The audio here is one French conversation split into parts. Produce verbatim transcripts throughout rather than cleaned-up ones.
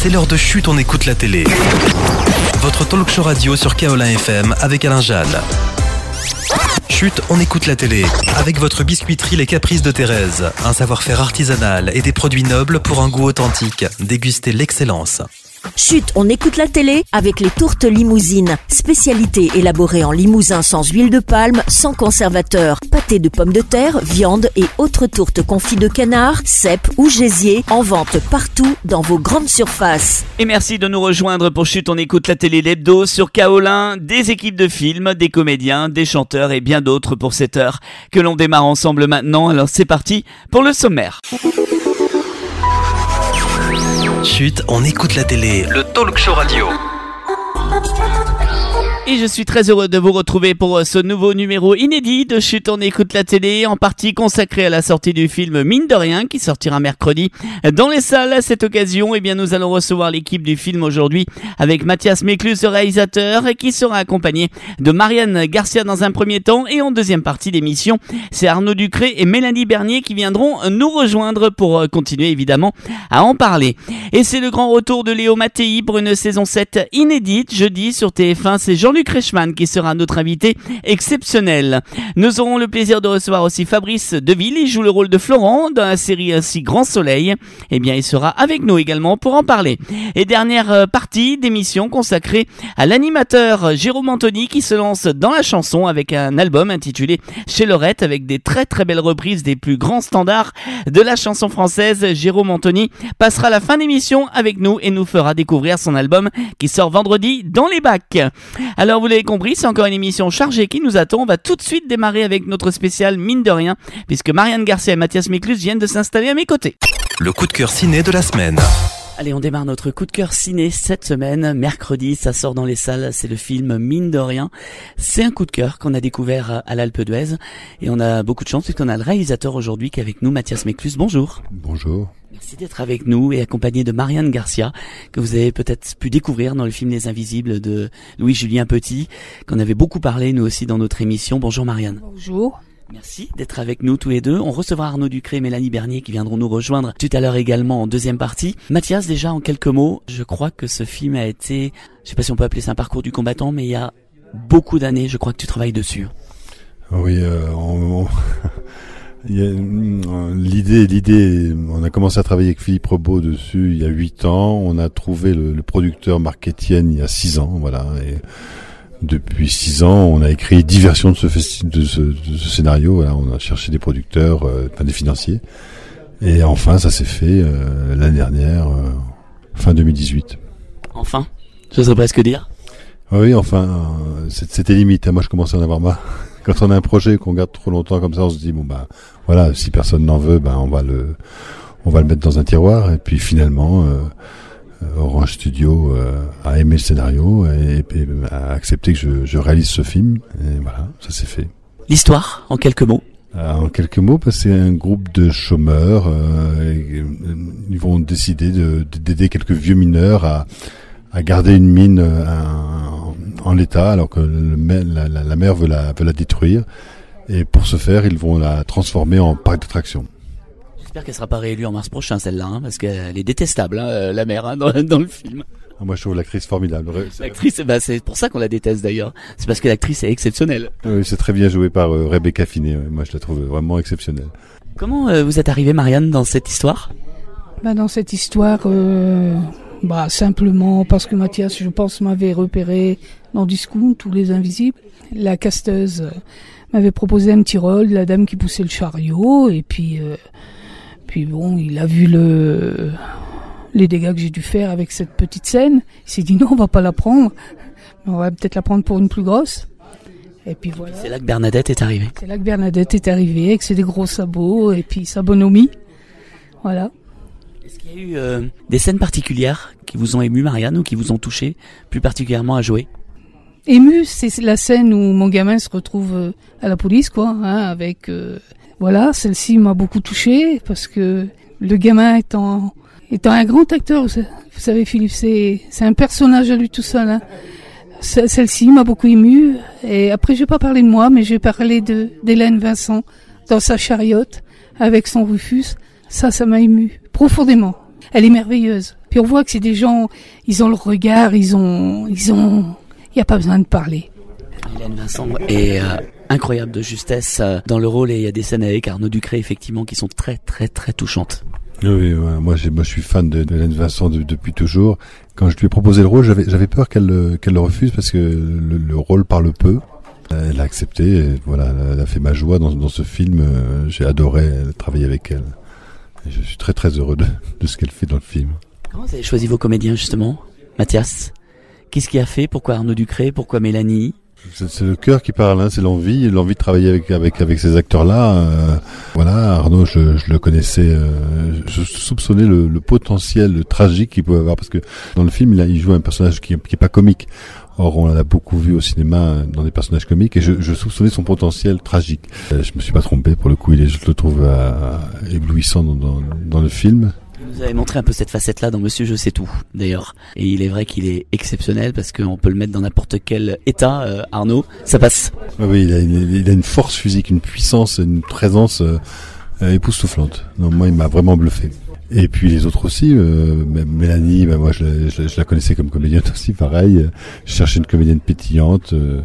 C'est l'heure de Chut, on écoute la télé. Votre talk show radio sur Kaolin F M avec Alain Jal. Chut, on écoute la télé. Avec votre biscuiterie Les Caprices de Thérèse. Un savoir-faire artisanal et des produits nobles pour un goût authentique. Dégustez l'excellence. Chut, on écoute la télé avec les tourtes limousines. Spécialité élaborée en limousin sans huile de palme, sans conservateur. Pâté de pommes de terre, viande et autres tourtes confits de canard, cèpes ou gésier. En vente partout dans vos grandes surfaces. Et merci de nous rejoindre pour Chut, on écoute la télé l'hebdo sur Kaolin. Des équipes de films, des comédiens, des chanteurs et bien d'autres pour cette heure que l'on démarre ensemble maintenant. Alors c'est parti pour le sommaire. Chut, on écoute la télé. Le talk show radio. Et je suis très heureux de vous retrouver pour ce nouveau numéro inédit de Chut, on écoute la télé, en partie consacré à la sortie du film Mine de rien, qui sortira mercredi dans les salles. À cette occasion, eh bien, nous allons recevoir l'équipe du film aujourd'hui avec Mathias Méclus, le réalisateur, et qui sera accompagné de Marianne Garcia dans un premier temps. Et en deuxième partie d'émission, c'est Arnaud Ducré et Mélanie Bernier qui viendront nous rejoindre pour continuer évidemment à en parler. Et c'est le grand retour de Léo Mattei pour une saison sept inédite, jeudi sur T F un. C'est Jean Luc Reichmann qui sera notre invité exceptionnel. Nous aurons le plaisir de recevoir aussi Fabrice Deville. Il joue le rôle de Florent dans la série ainsi Grand Soleil. Eh bien, il sera avec nous également pour en parler. Et dernière partie d'émission consacrée à l'animateur Jérôme Anthony qui se lance dans la chanson avec un album intitulé Chez Lorette avec des très très belles reprises des plus grands standards de la chanson française. Jérôme Anthony passera la fin d'émission avec nous et nous fera découvrir son album qui sort vendredi dans les bacs. Alors vous l'avez compris, c'est encore une émission chargée qui nous attend. On va tout de suite démarrer avec notre spécial Mine de rien, puisque Marianne Garcia et Mathias Méclus viennent de s'installer à mes côtés. Le coup de cœur ciné de la semaine. Allez, on démarre notre coup de cœur ciné cette semaine. Mercredi, ça sort dans les salles, c'est le film Mine de rien. C'est un coup de cœur qu'on a découvert à l'Alpe d'Huez. Et on a beaucoup de chance puisqu'on a le réalisateur aujourd'hui qui est avec nous, Mathias Méclus. Bonjour. Bonjour. Merci d'être avec nous et accompagné de Marianne Garcia, que vous avez peut-être pu découvrir dans le film Les Invisibles de Louis-Julien Petit, qu'on avait beaucoup parlé nous aussi dans notre émission. Bonjour Marianne. Bonjour. Merci d'être avec nous tous les deux. On recevra Arnaud Ducré et Mélanie Bernier qui viendront nous rejoindre tout à l'heure également en deuxième partie. Mathias, déjà en quelques mots, je crois que ce film a été, je sais pas si on peut appeler ça un parcours du combattant, mais il y a beaucoup d'années, je crois que tu travailles dessus. Oui, euh, on, on... il y a, l'idée, l'idée, on a commencé à travailler avec Philippe Rebaud dessus il y a huit ans. On a trouvé le, le producteur Marc Etienne il y a six ans, voilà. Et depuis six ans, on a écrit dix versions de ce, festi- de ce, de ce scénario. Voilà, on a cherché des producteurs, euh, enfin des financiers. Et enfin, ça s'est fait euh, l'année dernière, euh, fin deux mille dix-huit. Enfin, j'oserais presque dire. Oui, enfin, euh, c'était limite. Hein. Moi, je commençais à en avoir marre. Quand on a un projet qu'on garde trop longtemps comme ça, on se dit bon bah voilà, si personne n'en veut, ben on va le, on va le mettre dans un tiroir. Et puis finalement. Euh, Orange Studio euh, a aimé le scénario et, et a accepté que je, je réalise ce film et voilà, ça s'est fait. L'histoire, en quelques mots. Euh, en quelques mots, parce que c'est un groupe de chômeurs. Euh, et, et, ils vont décider de, d'aider quelques vieux mineurs à, à garder une mine euh, en, en l'état, alors que le, la, la, la mer veut la, veut la détruire. Et pour ce faire, ils vont la transformer en parc d'attractions. J'espère qu'elle sera pas réélue en mars prochain, celle-là, hein, parce qu'elle est détestable, hein, la mère, hein, dans, dans le film. Ah, moi, je trouve l'actrice formidable. L'actrice, bah, c'est pour ça qu'on la déteste d'ailleurs. C'est parce que l'actrice est exceptionnelle. Oui, c'est très bien joué par euh, Rebecca Finet. Ouais. Moi, je la trouve vraiment exceptionnelle. Comment euh, vous êtes arrivée, Marianne, dans cette histoire ? Bah, dans cette histoire, euh, bah, simplement parce que Mathias, je pense, m'avait repéré dans Discount, tous les Invisibles. La casteuse euh, m'avait proposé un petit rôle, la dame qui poussait le chariot, et puis... Euh, Puis bon, il a vu le les dégâts que j'ai dû faire avec cette petite scène. Il s'est dit non, on va pas la prendre. On va peut-être la prendre pour une plus grosse. Et puis voilà. C'est là que Bernadette est arrivée. C'est là que Bernadette est arrivée, avec ses gros sabots et puis sa bonhomie. Voilà. Est-ce qu'il y a eu euh, des scènes particulières qui vous ont ému, Marianne, ou qui vous ont touché plus particulièrement à jouer ? Ému, c'est la scène où mon gamin se retrouve à la police, quoi, hein, avec... Euh, Voilà, celle-ci m'a beaucoup touchée parce que le gamin étant étant un grand acteur, vous savez Philippe, c'est c'est un personnage à lui tout seul. Hein. Celle-ci m'a beaucoup émue et après je vais pas parler de moi, mais je vais parler de d'Hélène Vincent dans sa chariote avec son Rufus. Ça, ça m'a émue profondément. Elle est merveilleuse. Puis on voit que c'est des gens, ils ont le regard, ils ont, ils ont, il y a pas besoin de parler. Hélène Vincent est euh, incroyable de justesse euh, dans le rôle et il y a des scènes avec Arnaud Ducré effectivement qui sont très très très touchantes. Oui, ouais, moi, j'ai, moi je suis fan de, de Hélène Vincent de, depuis toujours. Quand je lui ai proposé le rôle, j'avais, j'avais peur qu'elle, qu'elle le refuse parce que le, le rôle parle peu. Elle a accepté, et voilà, elle a fait ma joie dans, dans ce film. Euh, j'ai adoré travailler avec elle. Et je suis très très heureux de, de ce qu'elle fait dans le film. Comment vous avez choisi vos comédiens justement, Mathias? Qu'est-ce qui a fait? Pourquoi Arnaud Ducré? Pourquoi Mélanie? C'est, c'est le cœur qui parle, hein, c'est l'envie, l'envie de travailler avec avec avec ces acteurs-là. Euh, voilà, Arnaud, je, je le connaissais, euh, je soupçonnais le, le potentiel tragique qu'il pouvait avoir parce que dans le film, il, a, il joue un personnage qui, qui est pas comique. Or, on l'a beaucoup vu au cinéma dans des personnages comiques et je, je soupçonnais son potentiel tragique. Euh, je me suis pas trompé pour le coup, il est, je le trouve euh, éblouissant dans, dans, dans le film. Vous avez montré un peu cette facette-là dans Monsieur Je sais tout, d'ailleurs. Et il est vrai qu'il est exceptionnel parce qu'on peut le mettre dans n'importe quel état, euh, Arnaud, ça passe. Ah oui, il a, une, il a une force physique, une puissance, une présence euh, époustouflante. Non, moi, il m'a vraiment bluffé. Et puis les autres aussi, euh, Mélanie, ben moi je, je, je la connaissais comme comédienne aussi, pareil. Je cherchais une comédienne pétillante, euh,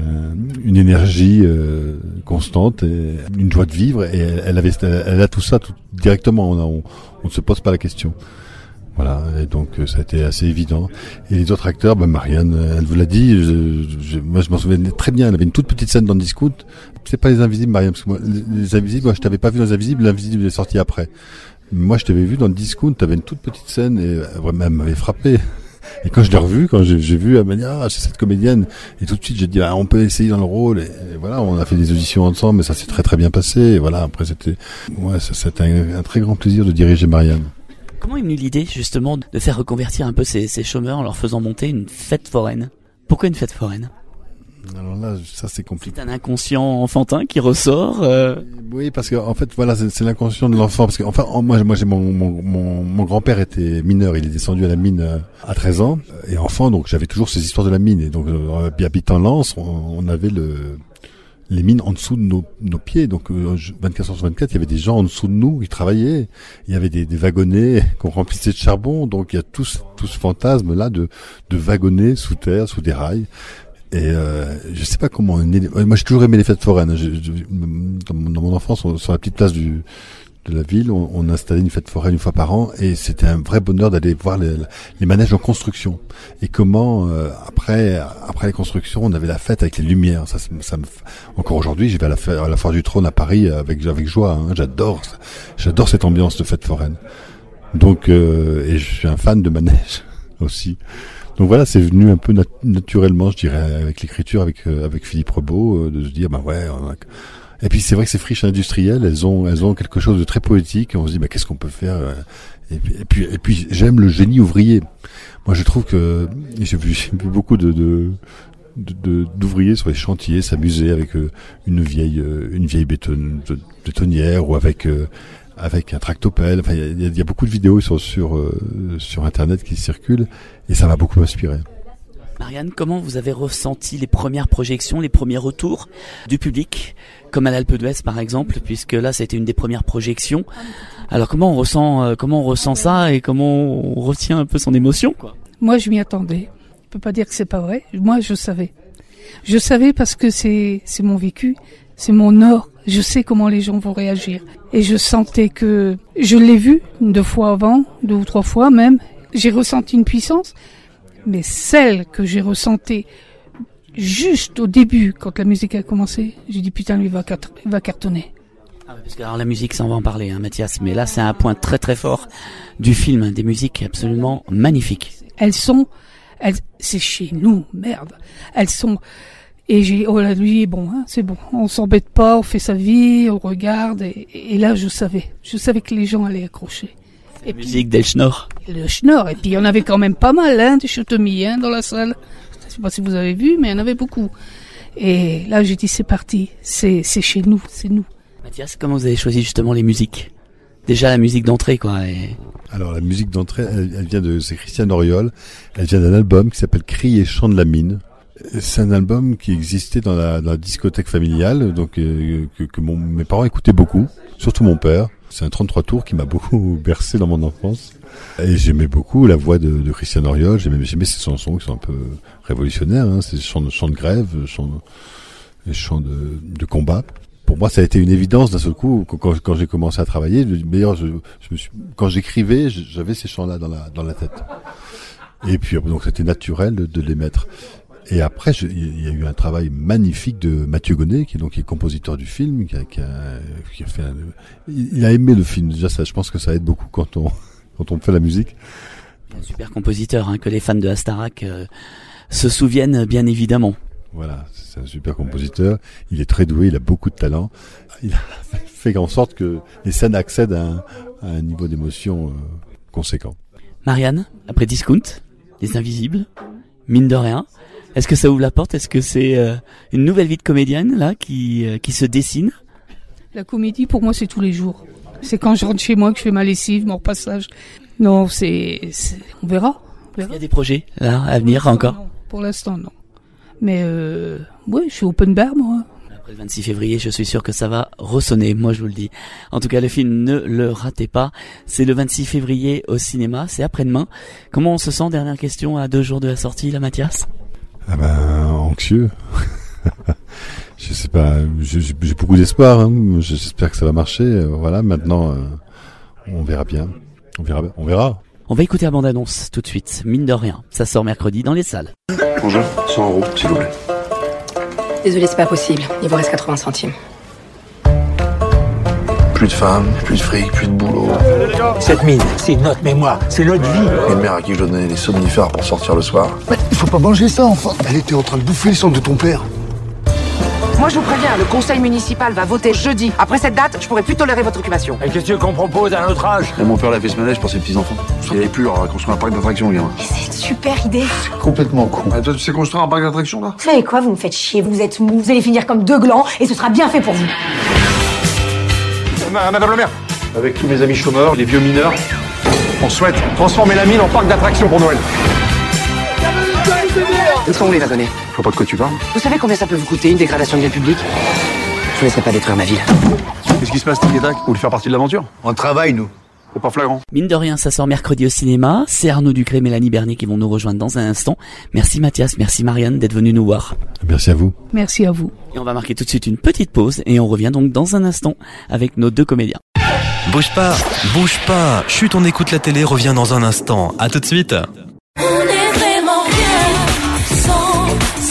une énergie euh, constante, et une joie de vivre. Et elle, elle avait, elle a tout ça tout, directement. On, a, on, on ne se pose pas la question. Voilà. Et donc ça a été assez évident. Et les autres acteurs, ben Marianne, elle vous l'a dit. Je, je, moi je m'en souviens très bien. Elle avait une toute petite scène dans le Discount. C'est pas les Invisibles, Marianne, parce que moi, les, les Invisibles, moi je t'avais pas vu dans les Invisibles. L'Invisible est sorti après. Moi, je t'avais vu dans le Discount, t'avais une toute petite scène et vraiment, elle m'avait frappé. Et quand je l'ai revu, quand j'ai, j'ai vu, elle m'a dit, ah, c'est cette comédienne. Et tout de suite, j'ai dit, ah, on peut essayer dans le rôle. Et, et voilà, on a fait des auditions ensemble, mais ça s'est très très bien passé. Et voilà, après, c'était, ouais, ça, c'était un, un très grand plaisir de diriger Marianne. Comment est venue l'idée, justement, de faire reconvertir un peu ces, ces chômeurs en leur faisant monter une fête foraine? Pourquoi une fête foraine? Alors là, ça c'est compliqué. C'est un inconscient enfantin qui ressort. Euh... Oui, parce que en fait, voilà, c'est, c'est l'inconscient de l'enfant. Parce que enfin, moi, moi, j'ai mon mon mon, mon grand-père était mineur. Il est descendu à la mine à treize ans et enfant, donc j'avais toujours ces histoires de la mine. Et donc, euh, habitant Lens, on, on avait le les mines en dessous de nos, nos pieds. Donc euh, vingt-quatre heures sur vingt-quatre, il y avait des gens en dessous de nous qui travaillaient. Il y avait des, des wagonnets qu'on remplissait de charbon. Donc il y a tout, tout ce fantasme là de de wagonnets sous terre, sous des rails. Et euh, je sais pas comment. Moi, j'ai toujours aimé les fêtes foraines. Je, je, dans, mon, dans mon enfance, on, sur la petite place du, de la ville, on, on installait une fête foraine une fois par an, et c'était un vrai bonheur d'aller voir les, les manèges en construction. Et comment euh, après, après les constructions, on avait la fête avec les lumières. Ça, ça me, encore aujourd'hui, je vais à la, à la Foire du Trône à Paris avec avec joie. Hein. J'adore, j'adore cette ambiance de fête foraine. Donc, euh, et je suis un fan de manège aussi. Donc voilà, c'est venu un peu nat- naturellement, je dirais, avec l'écriture, avec euh, avec Philippe Rebaud, euh, de se dire, bah ouais. On a... Et puis c'est vrai que ces friches industrielles, elles ont elles ont quelque chose de très poétique. Et on se dit, bah qu'est-ce qu'on peut faire? Et puis et puis, et puis j'aime le génie ouvrier. Moi, je trouve que j'ai vu, j'ai vu beaucoup de, de De, de, d'ouvriers sur les chantiers s'amuser avec euh, une vieille euh, une vieille béton, de, bétonnière ou avec euh, avec un tractopelle. Enfin, il y, y a beaucoup de vidéos sur sur euh, sur internet qui circulent et ça m'a beaucoup inspiré. Marianne, comment vous avez ressenti les premières projections, les premiers retours du public, comme à l'Alpe d'Huez par exemple, puisque là ça a été une des premières projections. Alors comment on ressent euh, comment on ressent ça et comment on retient un peu son émotion, quoi? Moi, je m'y attendais. Je peux pas dire que c'est pas vrai. Moi, je savais. Je savais parce que c'est c'est mon vécu, c'est mon Nord. Je sais comment les gens vont réagir. Et je sentais que je l'ai vu deux fois avant, deux ou trois fois même. J'ai ressenti une puissance, mais celle que j'ai ressentie juste au début, quand la musique a commencé, j'ai dit putain, lui il va, cat- il va cartonner. Ah oui, parce que alors la musique, ça on va en parler, hein, Mathias. Mais là, c'est un point très très fort du film, hein, des musiques absolument magnifiques. Elles sont Elles, c'est chez nous, merde. Elles sont, et j'ai, oh là, lui, bon, hein, c'est bon. On s'embête pas, on fait sa vie, on regarde, et, et là, je savais. Je savais que les gens allaient accrocher. Et puis, musique d'El Schnorr. Le Schnorr, et puis il y en avait quand même pas mal, hein, des chotomis, hein, dans la salle. Je sais pas si vous avez vu, mais il y en avait beaucoup. Et là, j'ai dit, c'est parti. C'est, c'est chez nous, c'est nous. Mathias, comment vous avez choisi justement les musiques? Déjà la musique d'entrée, quoi. Et... Alors la musique d'entrée, elle, elle vient de, c'est Christiane Auriol. Elle vient d'un album qui s'appelle Cris et chants de la mine. C'est un album qui existait dans la, dans la discothèque familiale, donc euh, que, que mon, mes parents écoutaient beaucoup, surtout mon père. C'est un trente-trois tours qui m'a beaucoup bercé dans mon enfance. Et j'aimais beaucoup la voix de, de Christian Oriol. J'aimais, j'aimais ces chansons qui sont un peu révolutionnaires, hein. Ces chants de, chants de grève, chants, les chants de, de combat. Pour moi, ça a été une évidence d'un seul coup. Quand, quand j'ai commencé à travailler, d'ailleurs, je, je me suis, quand j'écrivais, j'avais ces chants-là dans la, dans la tête. Et puis, donc, c'était naturel de, de les mettre. Et après, je, il y a eu un travail magnifique de Mathieu Gonnet, qui est donc qui est compositeur du film, qui a, qui a, qui a fait un, il a aimé le film. Déjà, ça, je pense que ça aide beaucoup quand on, quand on fait la musique. Un super compositeur, hein, que les fans de Astarac euh, se souviennent bien évidemment. Voilà, c'est un super compositeur. Il est très doué, il a beaucoup de talent. Il a fait en sorte que les scènes accèdent à un, à un niveau d'émotion euh, conséquent. Marianne, après Discount, Les Invisibles, mine de rien, est-ce que ça ouvre la porte? Est-ce que c'est euh, une nouvelle vie de comédienne là qui euh, qui se dessine? La comédie, pour moi, c'est tous les jours. C'est quand je rentre chez moi que je fais ma lessive, mon repassage. Non, c'est, c'est... on verra. On verra. Il y a des projets là à venir encore? Non, pour l'instant, non. Mais euh, ouais, je suis open bar, moi. Après le vingt-six février, je suis sûr que ça va ressonner, moi je vous le dis. En tout cas, le film, ne le ratez pas. C'est le vingt-six février au cinéma, c'est après-demain. Comment on se sent, dernière question, à deux jours de la sortie, là, Mathias? Ah ben, anxieux. Je sais pas, j'ai, j'ai beaucoup d'espoir, hein. J'espère que ça va marcher. Voilà, maintenant, euh, on verra bien. On verra, on verra. On va écouter la bande-annonce tout de suite, mine de rien. Ça sort mercredi dans les salles. Bonjour, cent euros, s'il vous plaît. Désolé, c'est pas possible. Il vous reste quatre-vingts centimes. Plus de femmes, plus de fric, plus de boulot. Cette mine, c'est notre mémoire, c'est notre vie. Une mère à qui je dois donner des somnifères pour sortir le soir. Mais il faut pas manger ça, enfin. Elle était en train de bouffer le sang de ton père. Moi, je vous préviens, le conseil municipal va voter jeudi. Après cette date, je pourrais plus tolérer votre occupation. Et qu'est-ce que tu veux qu'on propose à notre âge? Et mon père l'a fait ce manège pour ses petits-enfants. Il avait plus à construire un parc d'attractions, gamin. Mais c'est une super idée. Complètement con. Ah, toi, tu sais construire un parc d'attractions, là? Vous savez quoi, vous me faites chier, vous êtes mou, vous allez finir comme deux glands et ce sera bien fait pour vous. Madame la maire, avec tous mes amis chômeurs, les vieux mineurs, on souhaite transformer la mine en parc d'attractions pour Noël. Qu'est-ce qu'on vous les a donné? Je vois pas de quoi tu parles. Vous savez combien ça peut vous coûter, une dégradation de bien public? Je vous laisserai pas détruire ma ville. Qu'est-ce qui se passe, Tic-Tac? Vous voulez faire partie de l'aventure? On travaille, nous. C'est pas flagrant. Mine de rien, ça sort mercredi au cinéma. C'est Arnaud Ducré et Mélanie Bernier qui vont nous rejoindre dans un instant. Merci Mathias, merci Marianne d'être venus nous voir. Merci à vous. Merci à vous. Et on va marquer tout de suite une petite pause et on revient donc dans un instant avec nos deux comédiens. Bouge pas, bouge pas. Chut, on écoute la télé, revient dans un instant. À tout de suite. On est vraiment bien sans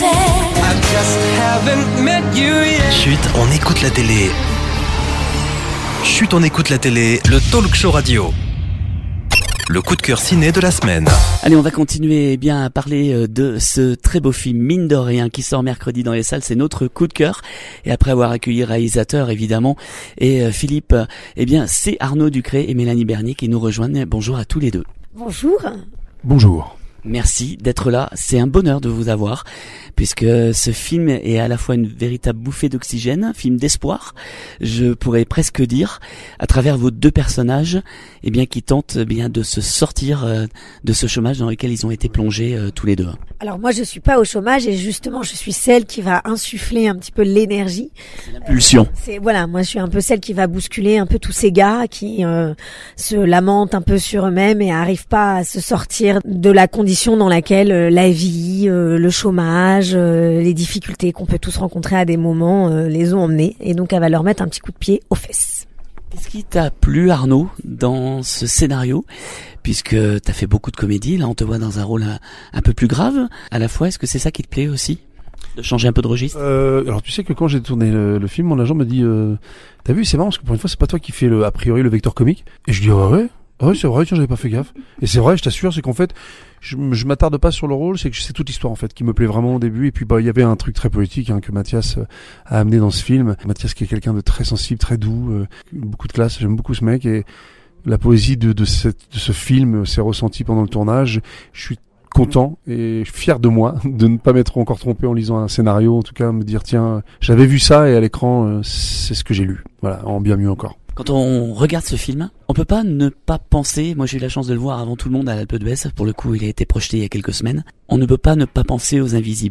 elle. Chut, on écoute la télé. Chut, on écoute la télé, le talk show radio. Le coup de cœur ciné de la semaine. Allez, on va continuer bien à parler de ce très beau film, mine de rien, qui sort mercredi dans les salles. C'est notre coup de cœur. Et après avoir accueilli le réalisateur, évidemment, et Philippe, eh bien, c'est Arnaud Ducré et Mélanie Bernier qui nous rejoignent. Bonjour à tous les deux. Bonjour. Bonjour. Merci d'être là. C'est un bonheur de vous avoir, puisque ce film est à la fois une véritable bouffée d'oxygène, un film d'espoir, je pourrais presque dire, à travers vos deux personnages, eh bien, qui tentent eh bien de se sortir euh, de ce chômage dans lequel ils ont été plongés euh, tous les deux. Alors moi, je suis pas au chômage et justement, je suis celle qui va insuffler un petit peu l'énergie. C'est l'impulsion. Euh, c'est voilà, moi, je suis un peu celle qui va bousculer un peu tous ces gars qui euh, se lamentent un peu sur eux-mêmes et arrivent pas à se sortir de la condition dans laquelle euh, la vie, euh, le chômage, euh, les difficultés qu'on peut tous rencontrer à des moments euh, les ont emmenés. Et donc, elle va leur mettre un petit coup de pied aux fesses. Qu'est-ce qui t'a plu, Arnaud, dans ce scénario? Puisque t'as fait beaucoup de comédie, là on te voit dans un rôle un, un peu plus grave. À la fois, est-ce que c'est ça qui te plaît aussi? De changer un peu de registre? euh, Alors tu sais que quand j'ai tourné le, le film, mon agent me dit euh, t'as vu, c'est marrant parce que pour une fois c'est pas toi qui fais le, a priori le vecteur comique. Et je dis ah ouais Ah oui, c'est vrai, tiens, j'avais pas fait gaffe. Et c'est vrai, je t'assure, c'est qu'en fait, je, je m'attarde pas sur le rôle, c'est que c'est toute l'histoire, en fait, qui me plaît vraiment au début. Et puis, bah, il y avait un truc très politique, hein, que Mathias a amené dans ce film. Mathias qui est quelqu'un de très sensible, très doux, euh, beaucoup de classe, j'aime beaucoup ce mec. Et la poésie de, de, cette, de ce film s'est ressentie pendant le tournage. Je suis content et fier de moi de ne pas m'être encore trompé en lisant un scénario, en tout cas, me dire, tiens, j'avais vu ça et à l'écran, c'est ce que j'ai lu. Voilà, en bien mieux encore. Quand on regarde ce film, on peut pas ne pas penser, moi j'ai eu la chance de le voir avant tout le monde à l'Alpe d'Huez, pour le coup il a été projeté il y a quelques semaines, on ne peut pas ne pas penser aux Invisibles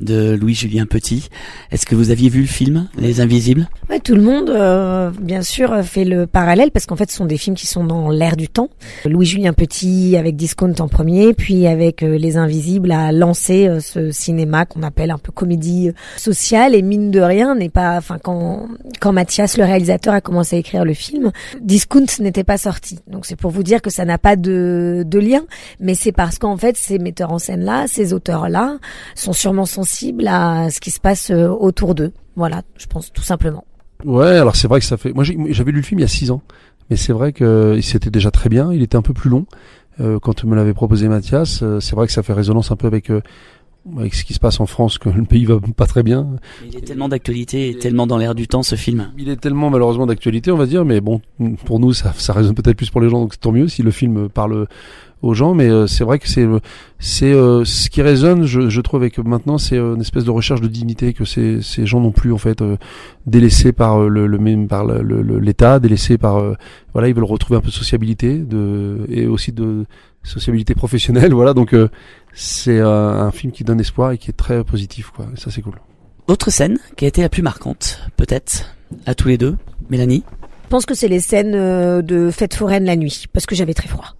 de Louis-Julien Petit. Est-ce que vous aviez vu le film Les Invisibles ? Ouais, tout le monde, euh, bien sûr, fait le parallèle parce qu'en fait, ce sont des films qui sont dans l'air du temps. Louis-Julien Petit avec Discount en premier, puis avec euh, Les Invisibles a lancé euh, ce cinéma qu'on appelle un peu comédie sociale et mine de rien n'est pas, enfin quand quand Mathias le réalisateur a commencé à écrire le film, Discount n'était pas sorti. Donc c'est pour vous dire que ça n'a pas de de lien, mais c'est parce qu'en fait ces metteurs en scène là, ces auteurs là sont sûrement sensibles à ce qui se passe autour d'eux. Voilà, je pense tout simplement. Ouais, alors c'est vrai que ça fait. Moi, j'ai, j'avais lu le film il y a six ans, mais c'est vrai que c'était déjà très bien. Il était un peu plus long euh, quand me l'avait proposé Mathias. Euh, c'est vrai que ça fait résonance un peu avec euh, avec ce qui se passe en France, que le pays va pas très bien. Il est tellement d'actualité et tellement dans l'air du temps ce film. Il est tellement malheureusement d'actualité, on va dire, mais bon, pour nous, ça, ça résonne peut-être plus pour les gens, donc tant mieux si le film parle aux gens. Mais euh, c'est vrai que c'est c'est euh, ce qui résonne, je, je trouve, avec maintenant, c'est euh, une espèce de recherche de dignité que ces ces gens n'ont plus en fait, euh, délaissés par euh, le, le même par le, le, l'État, délaissés par euh, voilà, ils veulent retrouver un peu de sociabilité, de et aussi de sociabilité professionnelle, voilà. Donc euh, c'est euh, un film qui donne espoir et qui est très positif, quoi. Et ça, c'est cool. Autre scène qui a été la plus marquante, peut-être, à tous les deux, Mélanie ? Je pense que c'est les scènes euh, de fête foraine la nuit, parce que j'avais très froid.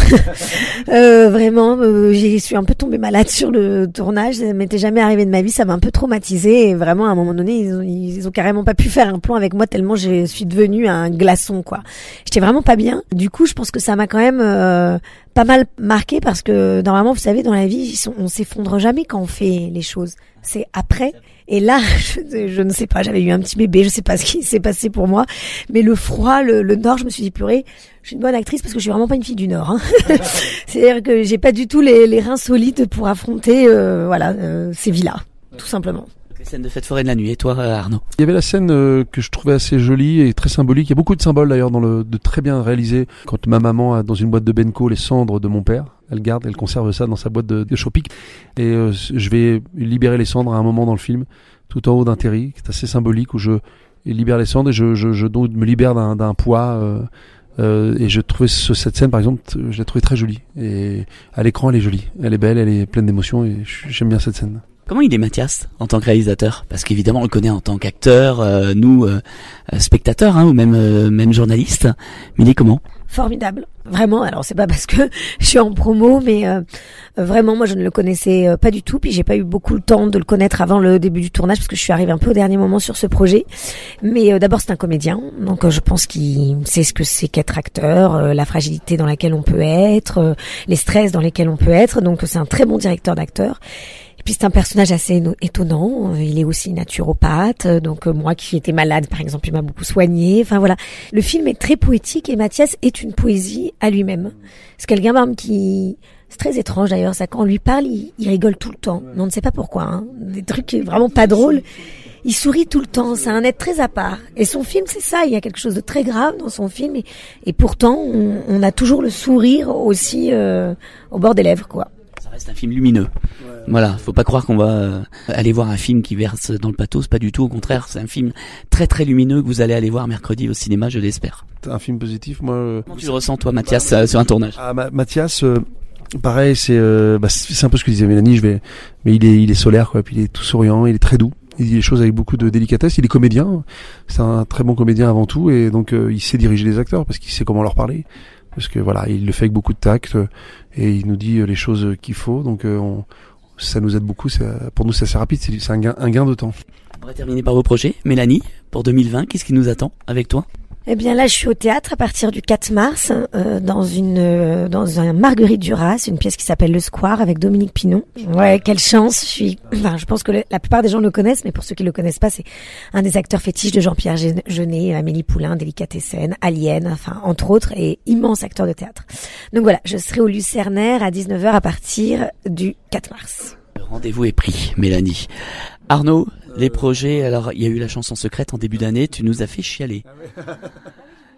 euh, vraiment, euh, j'y suis un peu tombée malade sur le tournage. Ça m'était jamais arrivé de ma vie, ça m'a un peu traumatisée. Et vraiment, à un moment donné, ils ont, ils ont carrément pas pu faire un plan avec moi tellement je suis devenue un glaçon, quoi. J'étais vraiment pas bien. Du coup, je pense que ça m'a quand même euh, pas mal marqué parce que normalement, vous savez, dans la vie, on s'effondre jamais quand on fait les choses. C'est après. Et là, je, je ne sais pas, j'avais eu un petit bébé, je sais pas ce qui s'est passé pour moi, mais le froid, le, le Nord, je me suis dit purée, je suis une bonne actrice parce que je suis vraiment pas une fille du Nord. Hein. C'est-à-dire que j'ai pas du tout les, les reins solides pour affronter, euh, voilà, euh, ces vies-là, tout simplement. Les scènes de fête foraine la nuit. Et toi, Arnaud ? Il y avait la scène euh, que je trouvais assez jolie et très symbolique. Il y a beaucoup de symboles d'ailleurs dans le, de très bien réalisés. Quand ma maman a dans une boîte de Benko les cendres de mon père, elle garde, elle conserve ça dans sa boîte de, de Chopic. Et euh, je vais libérer les cendres à un moment dans le film, tout en haut d'un terri, qui est assez symbolique, où je libère les cendres et je, je, je donc me libère d'un, d'un poids. Euh, euh, et je trouvais ce, cette scène, par exemple, je l'ai trouvée très jolie. Et à l'écran, elle est jolie, elle est belle, elle est pleine d'émotions et j'aime bien cette scène. Comment il est Mathias en tant que réalisateur ? Parce qu'évidemment on le connaît en tant qu'acteur, euh, nous euh, spectateurs hein, ou même euh, même journalistes. Mais il est comment ? Formidable, vraiment. Alors c'est pas parce que je suis en promo, mais euh, vraiment moi je ne le connaissais euh, pas du tout. Puis j'ai pas eu beaucoup le temps de le connaître avant le début du tournage parce que je suis arrivée un peu au dernier moment sur ce projet. Mais euh, d'abord c'est un comédien, donc euh, je pense qu'il sait ce que c'est qu'être acteur, euh, la fragilité dans laquelle on peut être, euh, les stress dans lesquels on peut être. Donc c'est un très bon directeur d'acteur. Et puis c'est un personnage assez étonnant, il est aussi naturopathe, donc moi qui étais malade par exemple, il m'a beaucoup soigné, enfin voilà. Le film est très poétique et Mathias est une poésie à lui-même. C'est quelqu'un même qui... C'est très étrange d'ailleurs, ça quand on lui parle, il, il rigole tout le temps, mais on ne sait pas pourquoi, hein. Des trucs vraiment pas drôles. Il sourit tout le temps, c'est un être très à part. Et son film, c'est ça, il y a quelque chose de très grave dans son film et, et pourtant on, on a toujours le sourire aussi euh, au bord des lèvres, quoi. C'est un film lumineux. Ouais. Voilà, faut pas croire qu'on va euh, aller voir un film qui verse dans le pathos, pas du tout, au contraire, c'est un film très très lumineux que vous allez aller voir mercredi au cinéma, je l'espère. Un film positif, moi. Euh... Comment tu le ressens toi, Mathias, bah, euh, sur un tournage ? Ah, ma- Mathias, euh, pareil, c'est, euh, bah, c'est un peu ce que disait Mélanie, je vais, mais il est, il est solaire, quoi, puis il est tout souriant, il est très doux. Il dit les choses avec beaucoup de délicatesse. Il est comédien, c'est un très bon comédien avant tout, et donc euh, il sait diriger les acteurs parce qu'il sait comment leur parler. Parce que voilà, il le fait avec beaucoup de tact euh, et il nous dit euh, les choses qu'il faut. Donc euh, on, ça nous aide beaucoup. C'est, pour nous, c'est assez rapide. C'est, c'est un, gain, un gain de temps. On va terminer par vos projets. Mélanie, pour deux mille vingt, qu'est-ce qui nous attend avec toi ? Eh bien là, je suis au théâtre à partir du quatre mars euh, dans une euh, dans un Marguerite Duras, une pièce qui s'appelle Le Square avec Dominique Pinon. Ouais, quelle chance. Je suis. Enfin, je pense que le, la plupart des gens le connaissent, mais pour ceux qui le connaissent pas, c'est un des acteurs fétiches de Jean-Pierre Jeunet, Amélie Poulain, Délicatessen, Alien, enfin entre autres, et immense acteur de théâtre. Donc voilà, je serai au Lucernaire à dix-neuf heures à partir du quatre mars. Le rendez-vous est pris, Mélanie. Arnaud, les projets, alors il y a eu la chanson secrète en début d'année, tu nous as fait chialer.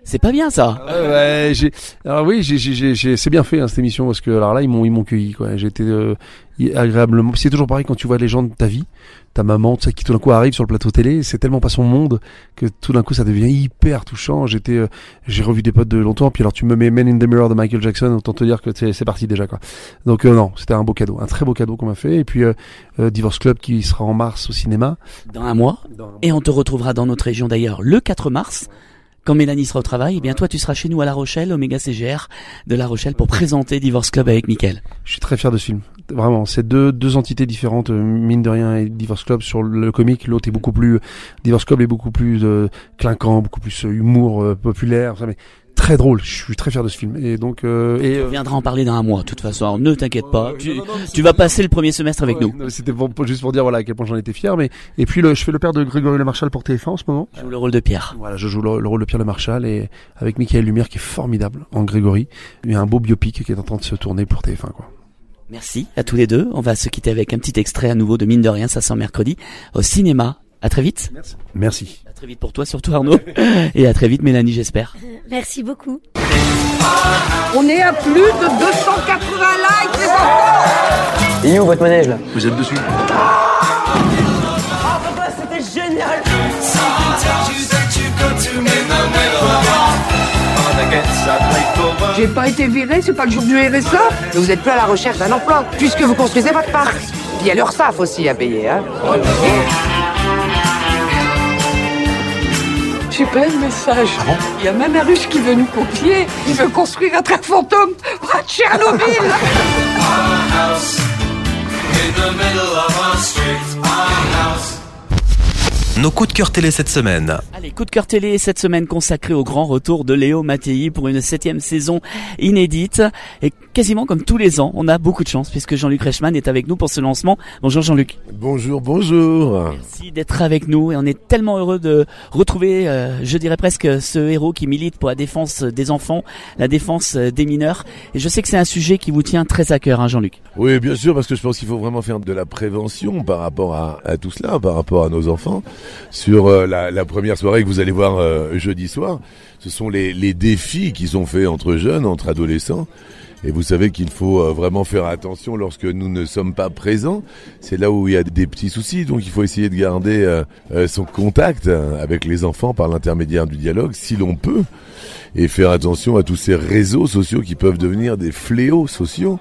C'est pas bien ça. Ouais, ouais, j'ai. Alors oui, j'ai, j'ai, j'ai, c'est bien fait hein, cette émission parce que alors là ils m'ont, ils m'ont cueilli quoi. J'ai été euh, agréablement. C'est toujours pareil quand tu vois les gens de ta vie, ta maman, tu sais, qui tout d'un coup arrive sur le plateau télé. C'est tellement pas son monde que tout d'un coup ça devient hyper touchant. J'étais, euh, j'ai revu des potes de longtemps. Puis alors tu me mets Men in the Mirror de Michael Jackson, autant te dire que c'est, c'est parti déjà quoi. Donc euh, non, c'était un beau cadeau, un très beau cadeau qu'on m'a fait. Et puis euh, euh, Divorce Club qui sera en mars au cinéma. Dans un mois. Dans un mois. Et on te retrouvera dans notre région d'ailleurs le quatre mars. Quand Mélanie sera au travail, eh bien toi tu seras chez nous à La Rochelle, au Méga C G R de La Rochelle pour présenter Divorce Club avec Mickaël. Je suis très fier de ce film. Vraiment, c'est deux deux entités différentes, mine de rien, et Divorce Club sur le comique, l'autre est beaucoup plus Divorce Club est beaucoup plus euh, clinquant, beaucoup plus euh, humour euh, populaire, ça mais très drôle. Je suis très fier de ce film et donc euh, et on viendra en parler dans un mois de toute façon. Alors, ne t'inquiète pas, euh, tu, non, non, non, tu vas passer le premier semestre avec ouais, nous. Non, c'était pour, pour, juste pour dire voilà à quel point j'en étais fier. Mais et puis le, je fais le père de Grégory Le Marchal pour T F un en ce moment. Je joue le rôle de Pierre. Voilà, je joue le, le rôle de Pierre Le Marchal et avec Mickaël Lumière qui est formidable en Grégory. Il y a un beau biopic qui est en train de se tourner pour T F un quoi. Merci à tous les deux. On va se quitter avec un petit extrait à nouveau de Mine de rien. Ça sort mercredi au cinéma. À très vite. Merci. Merci. À très vite pour toi, surtout Arnaud. Et à très vite Mélanie, j'espère. Merci beaucoup. On est à plus de deux cent quatre-vingts likes, les enfants. Et où votre manège là? Vous êtes dessus. Ah papa, c'était génial. J'ai pas été viré, c'est pas le jour du R S A. Mais vous êtes plus à la recherche d'un emploi, puisque vous construisez votre parc. Puis il y a l'URSSAF aussi à payer, hein. J'ai pas le message. Ah bon? Il y a même un Russe qui veut nous confier. Il veut construire un train fantôme près de Tchernobyl. Nos coups de cœur télé cette semaine. Allez, coup de cœur télé cette semaine consacré au grand retour de Léo Mattei pour une septième saison inédite. Et quasiment comme tous les ans, on a beaucoup de chance puisque Jean-Luc Reichmann est avec nous pour ce lancement. Bonjour Jean-Luc. Bonjour, bonjour. Merci d'être avec nous et on est tellement heureux de retrouver, euh, je dirais presque, ce héros qui milite pour la défense des enfants, la défense des mineurs. Et je sais que c'est un sujet qui vous tient très à cœur, hein, Jean-Luc. Oui, bien sûr, parce que je pense qu'il faut vraiment faire de la prévention par rapport à, à tout cela, par rapport à nos enfants. Sur euh, la, la première soirée que vous allez voir euh, jeudi soir, ce sont les, les défis qui sont faits entre jeunes, entre adolescents. Et vous savez qu'il faut euh, vraiment faire attention lorsque nous ne sommes pas présents. C'est là où il y a des petits soucis. Donc il faut essayer de garder euh, euh, son contact avec les enfants par l'intermédiaire du dialogue, si l'on peut. Et faire attention à tous ces réseaux sociaux qui peuvent devenir des fléaux sociaux.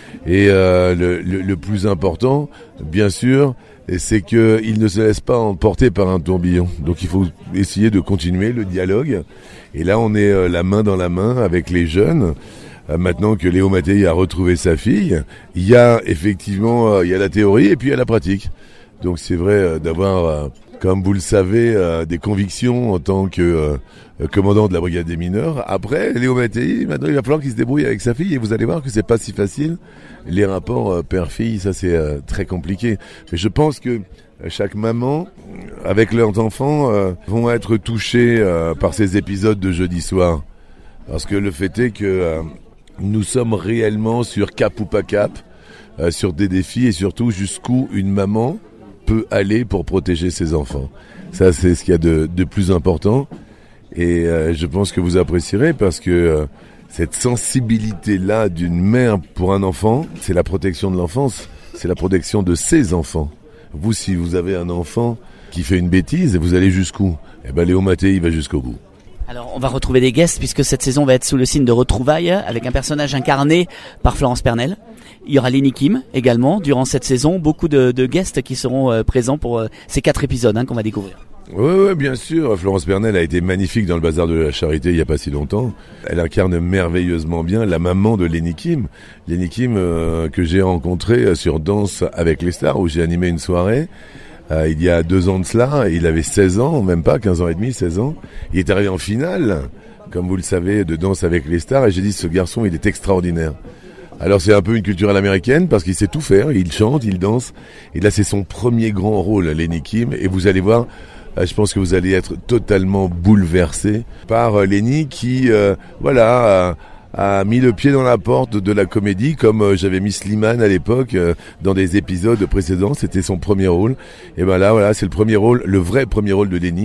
Et euh, le, le, le plus important, bien sûr, c'est qu'il ne se laisse pas emporter par un tourbillon. Donc il faut essayer de continuer le dialogue. Et là, on est euh, la main dans la main avec les jeunes. Euh, maintenant que Léo Mattei a retrouvé sa fille, il y a effectivement euh, il y a la théorie et puis il y a la pratique. Donc c'est vrai euh, d'avoir, euh, comme vous le savez, euh, des convictions en tant que euh, commandant de la brigade des mineurs. Après, Léo Mattei, maintenant il va falloir qu'il se débrouille avec sa fille et vous allez voir que c'est pas si facile. Les rapports euh, père-fille, ça c'est euh, très compliqué. Mais je pense que euh, chaque maman, avec leurs enfants, euh, vont être touchés euh, par ces épisodes de jeudi soir. Parce que le fait est que euh, nous sommes réellement sur cap ou pas cap, euh, sur des défis et surtout jusqu'où une maman peut aller pour protéger ses enfants. Ça c'est ce qu'il y a de, de plus important. Et euh, je pense que vous apprécierez parce que euh, cette sensibilité-là d'une mère pour un enfant, c'est la protection de l'enfance, c'est la protection de ses enfants. Vous, si vous avez un enfant qui fait une bêtise, vous allez jusqu'où? Eh ben, Léo Mattei, il va jusqu'au bout. Alors, on va retrouver des guests puisque cette saison va être sous le signe de retrouvailles avec un personnage incarné par Florence Pernel. Il y aura Lenny Kim également durant cette saison. Beaucoup de, de guests qui seront euh, présents pour euh, ces quatre épisodes hein, qu'on va découvrir. Oui, oui, bien sûr. Florence Pernel a été magnifique dans le Bazar de la Charité il n'y a pas si longtemps. Elle incarne merveilleusement bien la maman de Lenny Kim. Lenny Kim euh, que j'ai rencontré sur Danse avec les stars où j'ai animé une soirée. Euh, il y a deux ans de cela, il avait seize ans, même pas, quinze ans et demi, seize ans. Il est arrivé en finale, comme vous le savez, de Danse avec les stars et j'ai dit ce garçon il est extraordinaire. Alors c'est un peu une culture à l'américaine parce qu'il sait tout faire, il chante, il danse. Et là c'est son premier grand rôle, Lenny Kim, et vous allez voir... Je pense que vous allez être totalement bouleversé par Lenny qui, euh, voilà, a, a mis le pied dans la porte de la comédie comme euh, j'avais mis Slimane à l'époque euh, dans des épisodes précédents. C'était son premier rôle. Et ben là, voilà, c'est le premier rôle, le vrai premier rôle de Lenny.